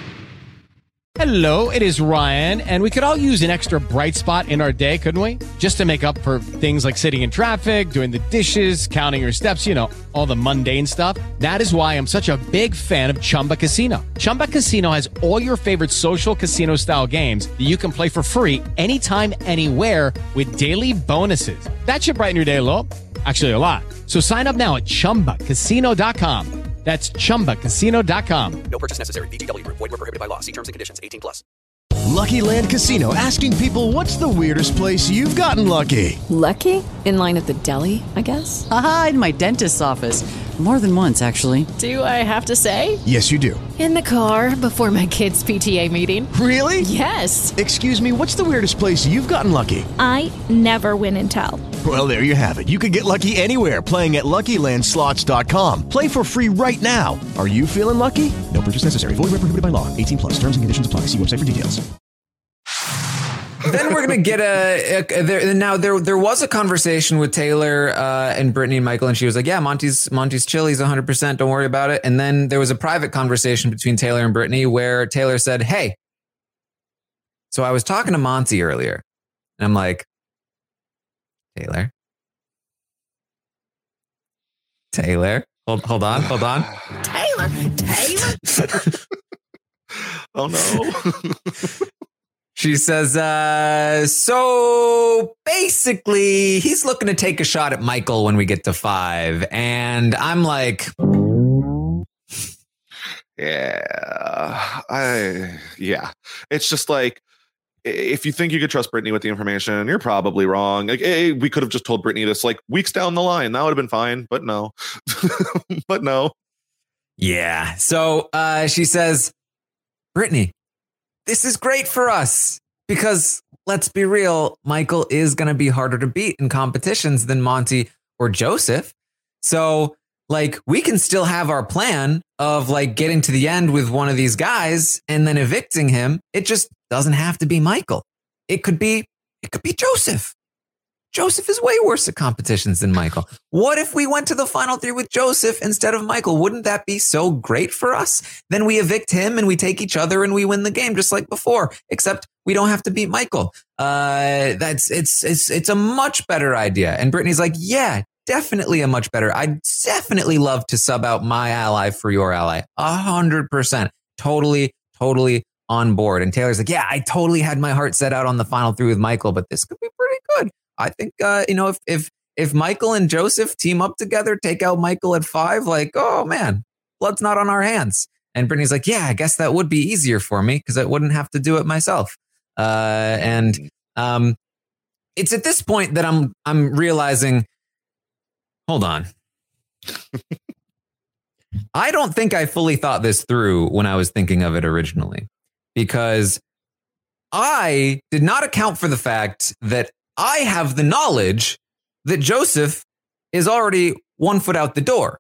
Hello, it is Ryan, and we could all use an extra bright spot in our day, couldn't we? Just to make up for things like sitting in traffic, doing the dishes, counting your steps, you know, all the mundane stuff. That is why I'm such a big fan of Chumba Casino. Chumba Casino has all your favorite social casino-style games that you can play for free anytime, anywhere with daily bonuses. That should brighten your day a little. Actually, a lot. So sign up now at chumba casino dot com. That's chumba casino dot com. No purchase necessary. V G W Group. Void where prohibited by law. See terms and conditions. eighteen plus. Lucky Land Casino, asking people, what's the weirdest place you've gotten lucky? Lucky? In line at the deli, I guess? Aha, in my dentist's office. More than once, actually. Do I have to say? Yes, you do. In the car before my kids' P T A meeting. Really? Yes. Excuse me, what's the weirdest place you've gotten lucky? I never win and tell. Well, there you have it. You can get lucky anywhere, playing at Lucky Land Slots dot com. Play for free right now. Are you feeling lucky? No purchase necessary. Void where prohibited by law. eighteen plus. Terms and conditions apply. See website for details. Then we're gonna get a, a, a there, now there there was a conversation with Taylor uh, and Brittany and Michael, and she was like, "Yeah, Monty's Monty's chill. He's one hundred percent. Don't worry about it." And then there was a private conversation between Taylor and Brittany where Taylor said, "Hey, so I was talking to Monty earlier, and I'm like, Taylor, Taylor, hold hold on, hold on, Taylor, Taylor." Oh no. She says, uh, so basically, he's looking to take a shot at Michael when we get to five. And I'm like, yeah, I, yeah. It's just like, if you think you could trust Brittany with the information, you're probably wrong. Like, hey, we could have just told Brittany this like weeks down the line. That would have been fine. But no, but no. Yeah. So uh, she says, Brittany, this is great for us because let's be real, Michael is going to be harder to beat in competitions than Monty or Joseph. So like we can still have our plan of like getting to the end with one of these guys and then evicting him. It just doesn't have to be Michael. It could be, it could be Joseph. Joseph is way worse at competitions than Michael. What if we went to the final three with Joseph instead of Michael? Wouldn't that be so great for us? Then we evict him and we take each other and we win the game just like before, except we don't have to beat Michael. Uh, that's it's it's it's a much better idea. And Brittany's like, yeah, definitely a much better. I'd definitely love to sub out my ally for your ally. A hundred percent. Totally, totally on board. And Taylor's like, yeah, I totally had my heart set out on the final three with Michael, but this could be pretty good. I think, uh, you know, if, if, if Michael and Joseph team up together, take out Michael at five, like, oh man, blood's not on our hands. And Brittany's like, yeah, I guess that would be easier for me because I wouldn't have to do it myself. Uh, and, um, it's at this point that I'm, I'm realizing, hold on. I don't think I fully thought this through when I was thinking of it originally, because I did not account for the fact that I have the knowledge that Joseph is already one foot out the door.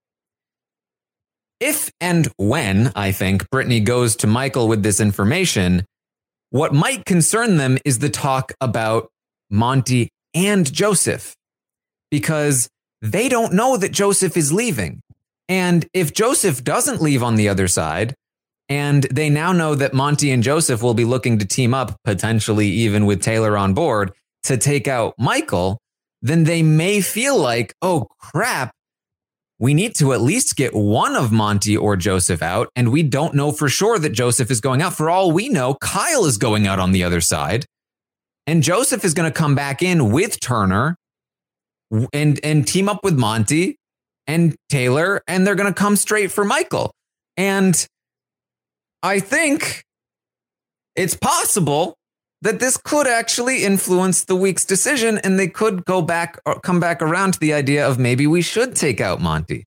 If and when, I think, Brittany goes to Michael with this information, what might concern them is the talk about Monty and Joseph, because they don't know that Joseph is leaving. And if Joseph doesn't leave on the other side, and they now know that Monty and Joseph will be looking to team up, potentially even with Taylor on board, to take out Michael, then they may feel like, oh crap, we need to at least get one of Monty or Joseph out. And we don't know for sure that Joseph is going out. For all we know, Kyle is going out on the other side. And Joseph is going to come back in with Turner and, and team up with Monty and Taylor. And they're going to come straight for Michael. And I think it's possible that this could actually influence the week's decision, and they could go back or come back around to the idea of maybe we should take out Monty.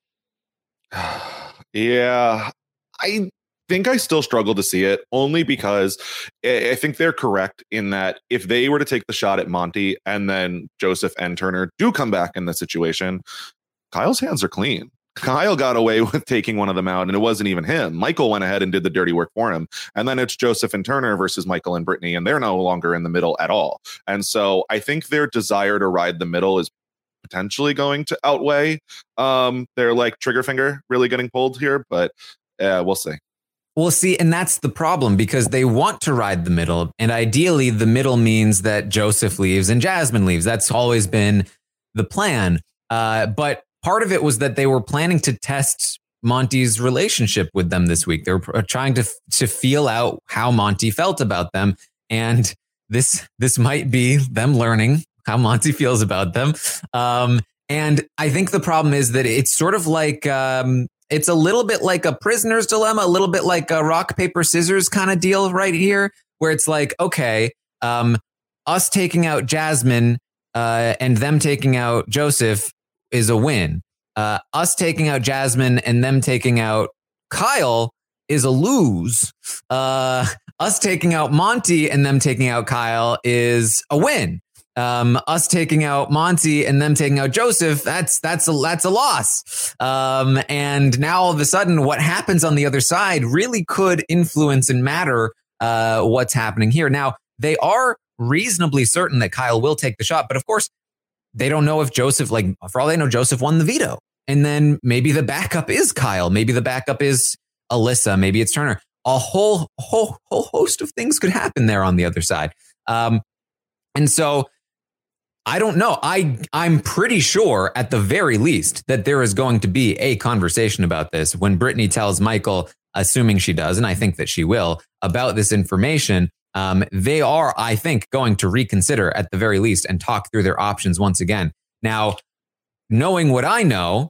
Yeah, I think I still struggle to see it, only because I think they're correct in that if they were to take the shot at Monty and then Joseph and Turner do come back in the situation, Kyle's hands are clean. Kyle got away with taking one of them out, and it wasn't even him. Michael went ahead and did the dirty work for him. And then it's Joseph and Turner versus Michael and Brittany, and they're no longer in the middle at all. And so I think their desire to ride the middle is potentially going to outweigh um, their like trigger finger really getting pulled here, but uh, we'll see. We'll see. And that's the problem, because they want to ride the middle. And ideally, the middle means that Joseph leaves and Jasmine leaves. That's always been the plan. Uh, but part of it was that they were planning to test Monty's relationship with them this week. They were trying to to feel out how Monty felt about them. And this this might be them learning how Monty feels about them. Um, and I think the problem is that it's sort of like, um, it's a little bit like a prisoner's dilemma, a little bit like a rock, paper, scissors kind of deal right here, where it's like, okay, um, us taking out Jasmine uh, and them taking out Joseph is a win. Uh, us taking out Jasmine and them taking out Kyle is a lose. Uh, us taking out Monty and them taking out Kyle is a win. Um, us taking out Monty and them taking out Joseph, that's that's a that's a loss. Um, and now all of a sudden, what happens on the other side really could influence and matter uh, what's happening here. Now, they are reasonably certain that Kyle will take the shot, but of course, they don't know if Joseph, like, for all they know, Joseph won the veto. And then maybe the backup is Kyle. Maybe the backup is Alyssa. Maybe it's Turner. A whole, whole, whole host of things could happen there on the other side. Um, and so I don't know. I, I'm pretty sure at the very least that there is going to be a conversation about this when Brittany tells Michael, assuming she does, and I think that she will, about this information. Um, they are, I think, going to reconsider at the very least and talk through their options once again. Now, knowing what I know,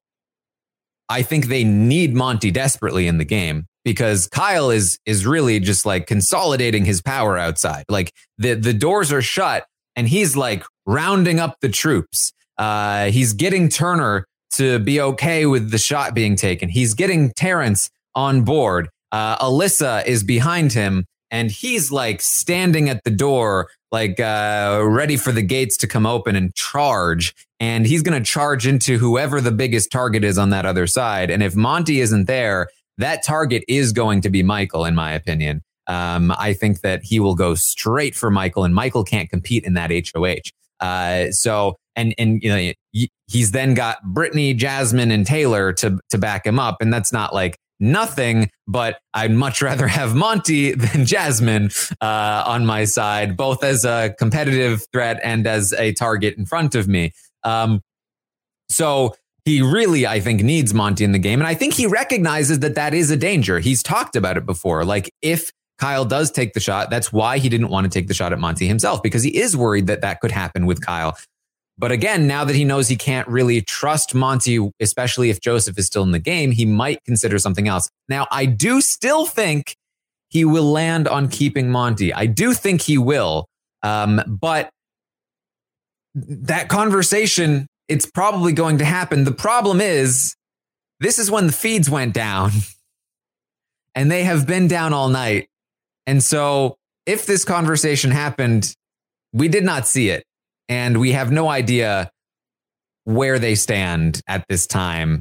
I think they need Monty desperately in the game, because Kyle is is really just like consolidating his power outside. Like the, the doors are shut and he's like rounding up the troops. Uh, he's getting Turner to be okay with the shot being taken. He's getting Terrence on board. Uh, Alyssa is behind him. And he's like standing at the door, like uh, ready for the gates to come open and charge. And he's going to charge into whoever the biggest target is on that other side. And if Monty isn't there, that target is going to be Michael, in my opinion. Um, I think that he will go straight for Michael, and Michael can't compete in that H O H. Uh, so, and, and, you know, he's then got Brittany, Jasmine, and Taylor to, to back him up. And that's not like nothing, but I'd much rather have Monty than Jasmine, uh, on my side, both as a competitive threat and as a target in front of me. Um, so he really, I think, needs Monty in the game. And I think he recognizes that that is a danger. He's talked about it before. Like, if Kyle does take the shot, that's why he didn't want to take the shot at Monty himself, because he is worried that that could happen with Kyle. But again, now that he knows he can't really trust Monty, especially if Joseph is still in the game, he might consider something else. Now, I do still think he will land on keeping Monty. I do think he will. Um, but that conversation, it's probably going to happen. The problem is, this is when the feeds went down, and they have been down all night. And so if this conversation happened, we did not see it. And we have no idea where they stand at this time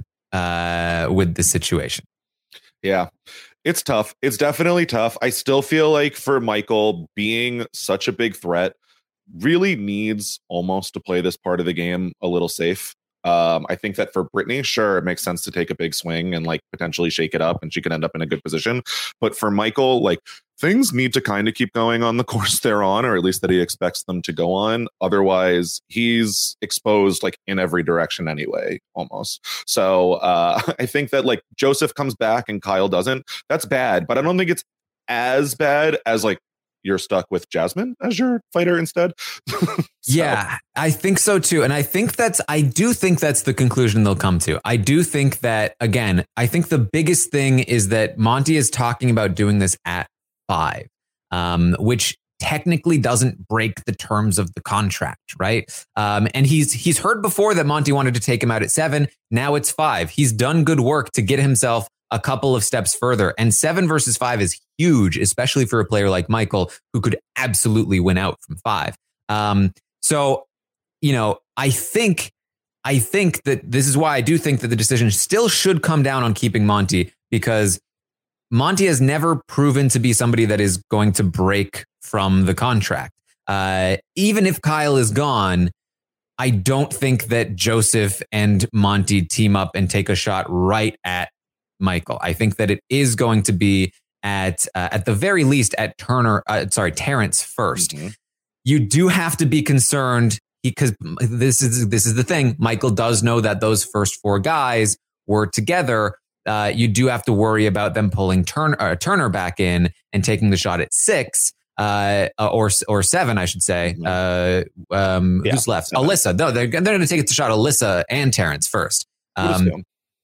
uh, with the situation. Yeah, it's tough. It's definitely tough. I still feel like for Michael, being such a big threat really needs almost to play this part of the game a little safe. Um, I think that for Brittany, sure, it makes sense to take a big swing and like potentially shake it up, and she can end up in a good position. But for Michael, like, things need to kind of keep going on the course they're on, or at least that he expects them to go on. Otherwise, he's exposed like in every direction anyway, almost. So uh, I think that like Joseph comes back and Kyle doesn't. That's bad, but I don't think it's as bad as like you're stuck with Jasmine as your fighter instead. so. Yeah, I think so too. And I think that's, I do think that's the conclusion they'll come to. I do think that, again, I think the biggest thing is that Monty is talking about doing this at five, um, which technically doesn't break the terms of the contract, right? Um, and he's he's heard before that Monty wanted to take him out at seven. Now it's five. He's done good work to get himself a couple of steps further. And seven versus five is huge, especially for a player like Michael, who could absolutely win out from five. Um, so, you know, I think I think that this is why I do think that the decision still should come down on keeping Monty, because Monty has never proven to be somebody that is going to break from the contract. Uh, even if Kyle is gone, I don't think that Joseph and Monty team up and take a shot right at Michael. I think that it is going to be at, uh, at the very least, at Turner, uh, sorry, Terrence first. Mm-hmm. You do have to be concerned, because this is this is the thing. Michael does know that those first four guys were together. Uh, you do have to worry about them pulling Turner, uh, Turner back in and taking the shot at six, uh, or or seven, I should say. Uh, um, yeah, who's left? Seven. Alyssa. No, they're they're going to take the shot at Alyssa and Terrence first. Um,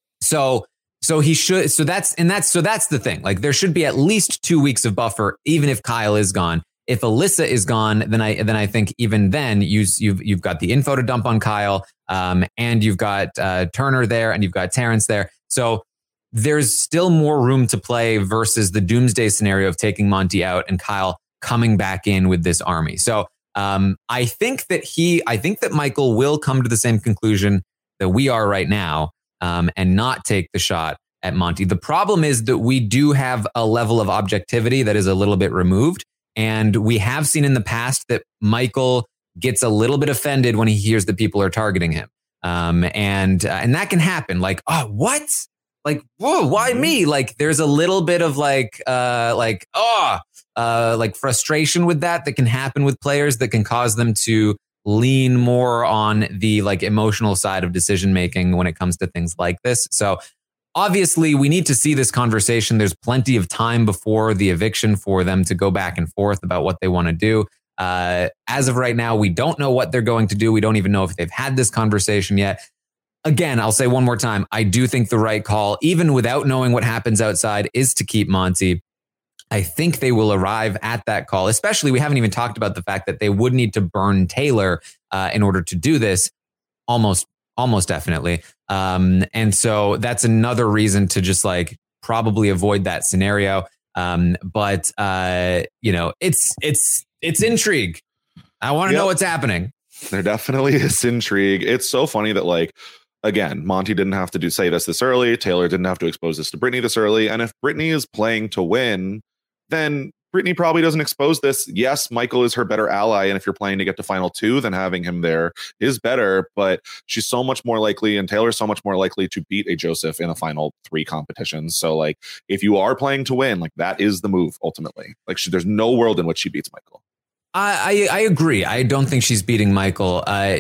so so he should. So that's and that's so that's the thing. Like, there should be at least two weeks of buffer, even if Kyle is gone. If Alyssa is gone, then I then I think even then you you've you've got the info to dump on Kyle, um, and you've got uh, Turner there, and you've got Terrence there. So there's still more room to play versus the doomsday scenario of taking Monty out and Kyle coming back in with this army. So um, I think that he, I think that Michael will come to the same conclusion that we are right now, um, and not take the shot at Monty. The problem is that we do have a level of objectivity that is a little bit removed. And we have seen in the past that Michael gets a little bit offended when he hears that people are targeting him. Um, and, uh, and that can happen. Like, oh, what? Like, whoa, why me? Like, there's a little bit of like, uh, like, oh, uh, like frustration with that that can happen with players, that can cause them to lean more on the like emotional side of decision making when it comes to things like this. So obviously we need to see this conversation. There's plenty of time before the eviction for them to go back and forth about what they want to do. Uh, as of right now, we don't know what they're going to do. We don't even know if they've had this conversation yet. Again, I'll say one more time, I do think the right call, even without knowing what happens outside, is to keep Monty. I think they will arrive at that call, especially we haven't even talked about the fact that they would need to burn Taylor uh, in order to do this. Almost, almost definitely. Um, and so that's another reason to just like probably avoid that scenario. Um, but, uh, you know, it's, it's, it's intrigue. I want to yep. know what's happening. There definitely is intrigue. It's so funny that like, again, Monty didn't have to do say this this early. Taylor didn't have to expose this to Brittany this early. And if Brittany is playing to win, then Brittany probably doesn't expose this. Yes, Michael is her better ally, and if you're playing to get to final two, then having him there is better, but she's so much more likely, and Taylor's so much more likely to beat a Joseph in a final three competition. So, like, if you are playing to win, like, that is the move, ultimately. Like, she, there's no world in which she beats Michael. I, I, I agree. I don't think she's beating Michael, uh,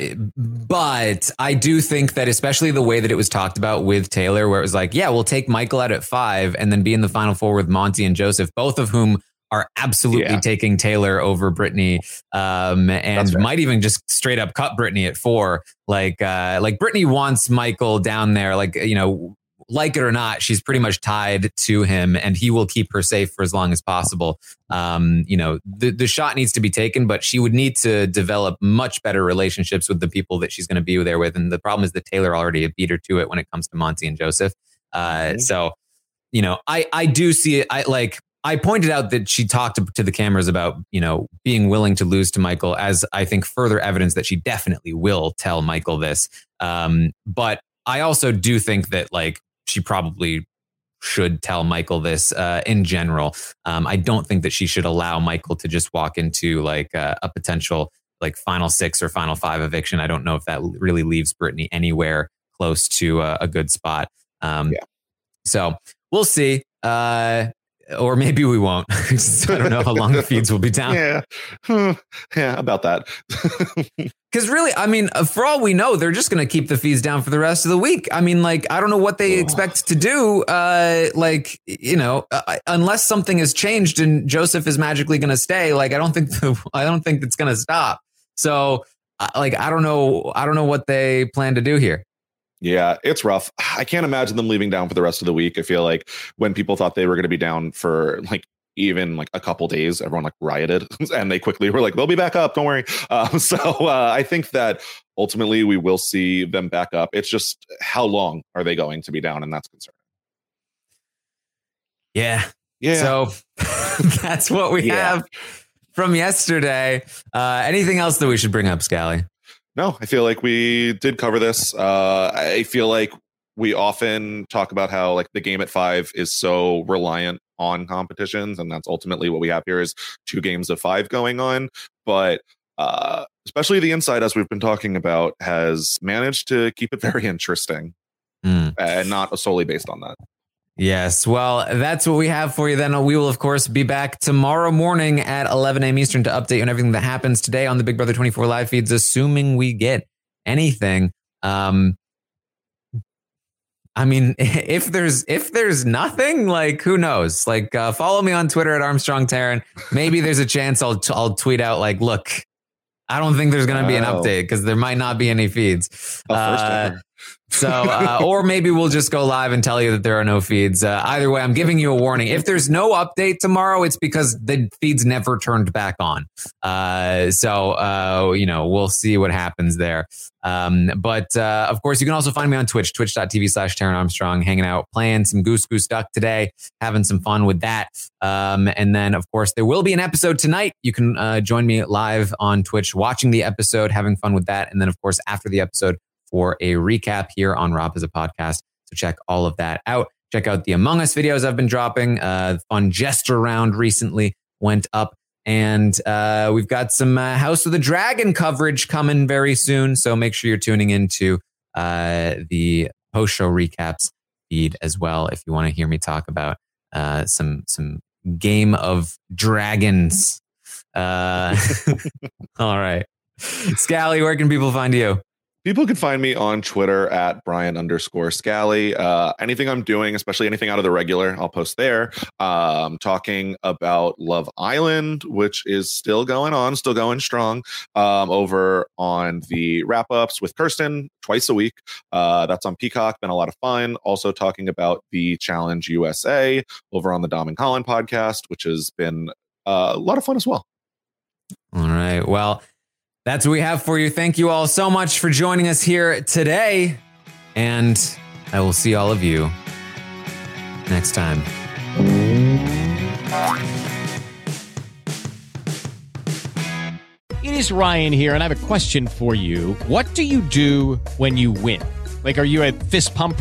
but I do think that especially the way that it was talked about with Taylor, where it was like, yeah, we'll take Michael out at five and then be in the final four with Monty and Joseph, both of whom are absolutely yeah. taking Taylor over Brittany, um, and right. might even just straight up cut Brittany at four. Like, uh, like Brittany wants Michael down there, like, you know, like it or not, she's pretty much tied to him, and he will keep her safe for as long as possible. Um, you know, the, the shot needs to be taken, but she would need to develop much better relationships with the people that she's going to be there with. And the problem is that Taylor already beat her to it when it comes to Monty and Joseph. Uh, mm-hmm. So, you know, I, I do see it. I like, I pointed out that she talked to, to the cameras about, you know, being willing to lose to Michael, as I think further evidence that she definitely will tell Michael this. Um, but I also do think that, like, she probably should tell Michael this uh, in general. Um, I don't think that she should allow Michael to just walk into like uh, a potential like final six or final five eviction. I don't know if that really leaves Brittany anywhere close to a, a good spot. Um, yeah. So we'll see. Uh, or maybe we won't. I don't know how long the feeds will be down. Yeah. Hmm. Yeah, about that. Because really, I mean, for all we know, they're just going to keep the fees down for the rest of the week. I mean, like, I don't know what they expect to do. Uh, like, you know, uh, unless something has changed and Joseph is magically going to stay. Like, I don't think the, I don't think it's going to stop. So, uh, like, I don't know. I don't know what they plan to do here. Yeah, it's rough. I can't imagine them leaving down for the rest of the week. I feel like when people thought they were going to be down for like even like a couple days, everyone like rioted and they quickly were like, they'll be back up. Don't worry. Um, so uh, I think that ultimately we will see them back up. It's just how long are they going to be down? And that's concerning. Yeah. Yeah. So that's what we yeah. have from yesterday. Uh, anything else that we should bring up, Scally? No, I feel like we did cover this. Uh, I feel like we often talk about how like the game at five is so reliant on competitions, and that's ultimately what we have here is two games of five going on. But uh, especially the inside, as we've been talking about, has managed to keep it very interesting mm. and not solely based on that. Yes. Well, that's what we have for you then. We will, of course, be back tomorrow morning at eleven a.m. Eastern to update you on everything that happens today on the Big Brother twenty-four live feeds, assuming we get anything. Um, I mean, if there's if there's nothing, like, who knows? Like, uh, follow me on Twitter at Armstrong Taran. Maybe there's a chance I'll t- I'll tweet out like, look, I don't think there's going to be an Oh. update because there might not be any feeds. Oh, first Uh, ever. so, uh, or maybe we'll just go live and tell you that there are no feeds. Uh, either way, I'm giving you a warning. If there's no update tomorrow, it's because the feeds never turned back on. Uh, so, uh, you know, we'll see what happens there. Um, but, uh, of course, you can also find me on Twitch, twitch.tv slash Taran Armstrong, hanging out, playing some Goose Goose Duck today, having some fun with that. Um, and then, of course, there will be an episode tonight. You can uh, join me live on Twitch, watching the episode, having fun with that. And then, of course, after the episode, for a recap here on Rob as a podcast. So check all of that out. Check out the Among Us videos I've been dropping. Uh, fun Jester round recently went up. And uh, we've got some uh, House of the Dragon coverage coming very soon. So make sure you're tuning into uh, the post-show recaps feed as well if you want to hear me talk about uh, some some Game of Dragons. Uh, all right. Scally, where can people find you? People can find me on Twitter at Brian underscore Scally. Uh, anything I'm doing, especially anything out of the regular, I'll post there. Um, talking about Love Island, which is still going on, still going strong. Um, over on the wrap ups with Kirsten twice a week. Uh, that's on Peacock. Been a lot of fun. Also talking about the Challenge U S A over on the Dom and Colin podcast, which has been uh, a lot of fun as well. All right. Well, that's what we have for you. Thank you all so much for joining us here today. And I will see all of you next time. It is Ryan here, and I have a question for you. What do you do when you win? Like, are you a fist pumper?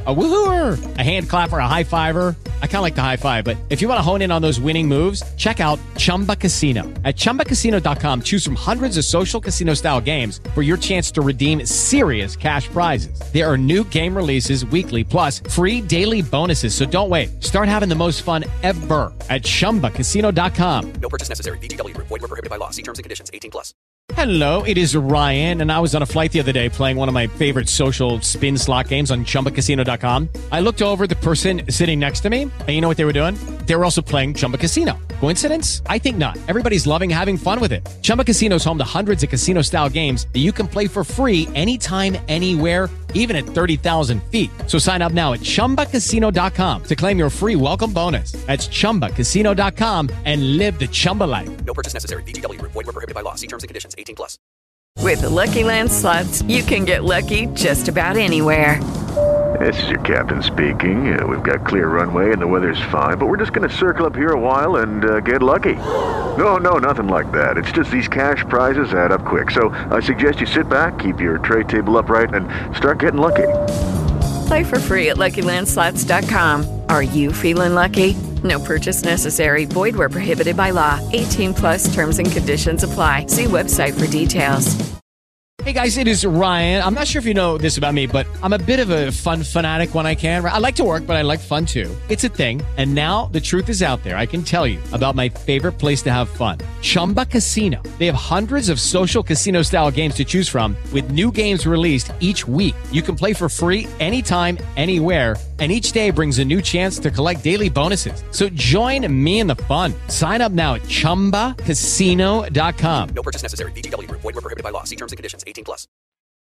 A woohooer, a hand clapper, a high fiver. I kind of like the high five, but if you want to hone in on those winning moves, check out Chumba Casino. At chumba casino dot com, choose from hundreds of social casino style games for your chance to redeem serious cash prizes. There are new game releases weekly, plus free daily bonuses. So don't wait. Start having the most fun ever at chumba casino dot com. No purchase necessary. V G W Group. Void where prohibited by law. See terms and conditions. eighteen plus. Hello, it is Ryan, and I was on a flight the other day playing one of my favorite social spin slot games on chumba casino dot com. I looked over at the person sitting next to me, and you know what they were doing? They were also playing Chumba Casino. Coincidence? I think not. Everybody's loving having fun with it. Chumba Casino is home to hundreds of casino-style games that you can play for free anytime, anywhere, even at thirty thousand feet. So sign up now at chumba casino dot com to claim your free welcome bonus. That's chumba casino dot com and live the Chumba life. No purchase necessary. V G W Group. Void where prohibited by law. See terms and conditions. eighteen plus. With the Lucky Land Slots, you can get lucky just about anywhere. This is your captain speaking. Uh, we've got clear runway and the weather's fine, but we're just going to circle up here a while and uh, get lucky. No, no, nothing like that. It's just these cash prizes add up quick. So I suggest you sit back, keep your tray table upright, and start getting lucky. Play for free at lucky land slots dot com. Are you feeling lucky? No purchase necessary. Void where prohibited by law. eighteen plus terms and conditions apply. See website for details. Hey guys, it is Ryan. I'm not sure if you know this about me, but I'm a bit of a fun fanatic when I can. I like to work, but I like fun too. It's a thing. And now the truth is out there. I can tell you about my favorite place to have fun. Chumba Casino. They have hundreds of social casino style games to choose from with new games released each week. You can play for free anytime, anywhere. And each day brings a new chance to collect daily bonuses. So join me in the fun. Sign up now at chumba casino dot com. No purchase necessary. V G W Group. Void where prohibited by law. See terms and conditions. eighteen plus.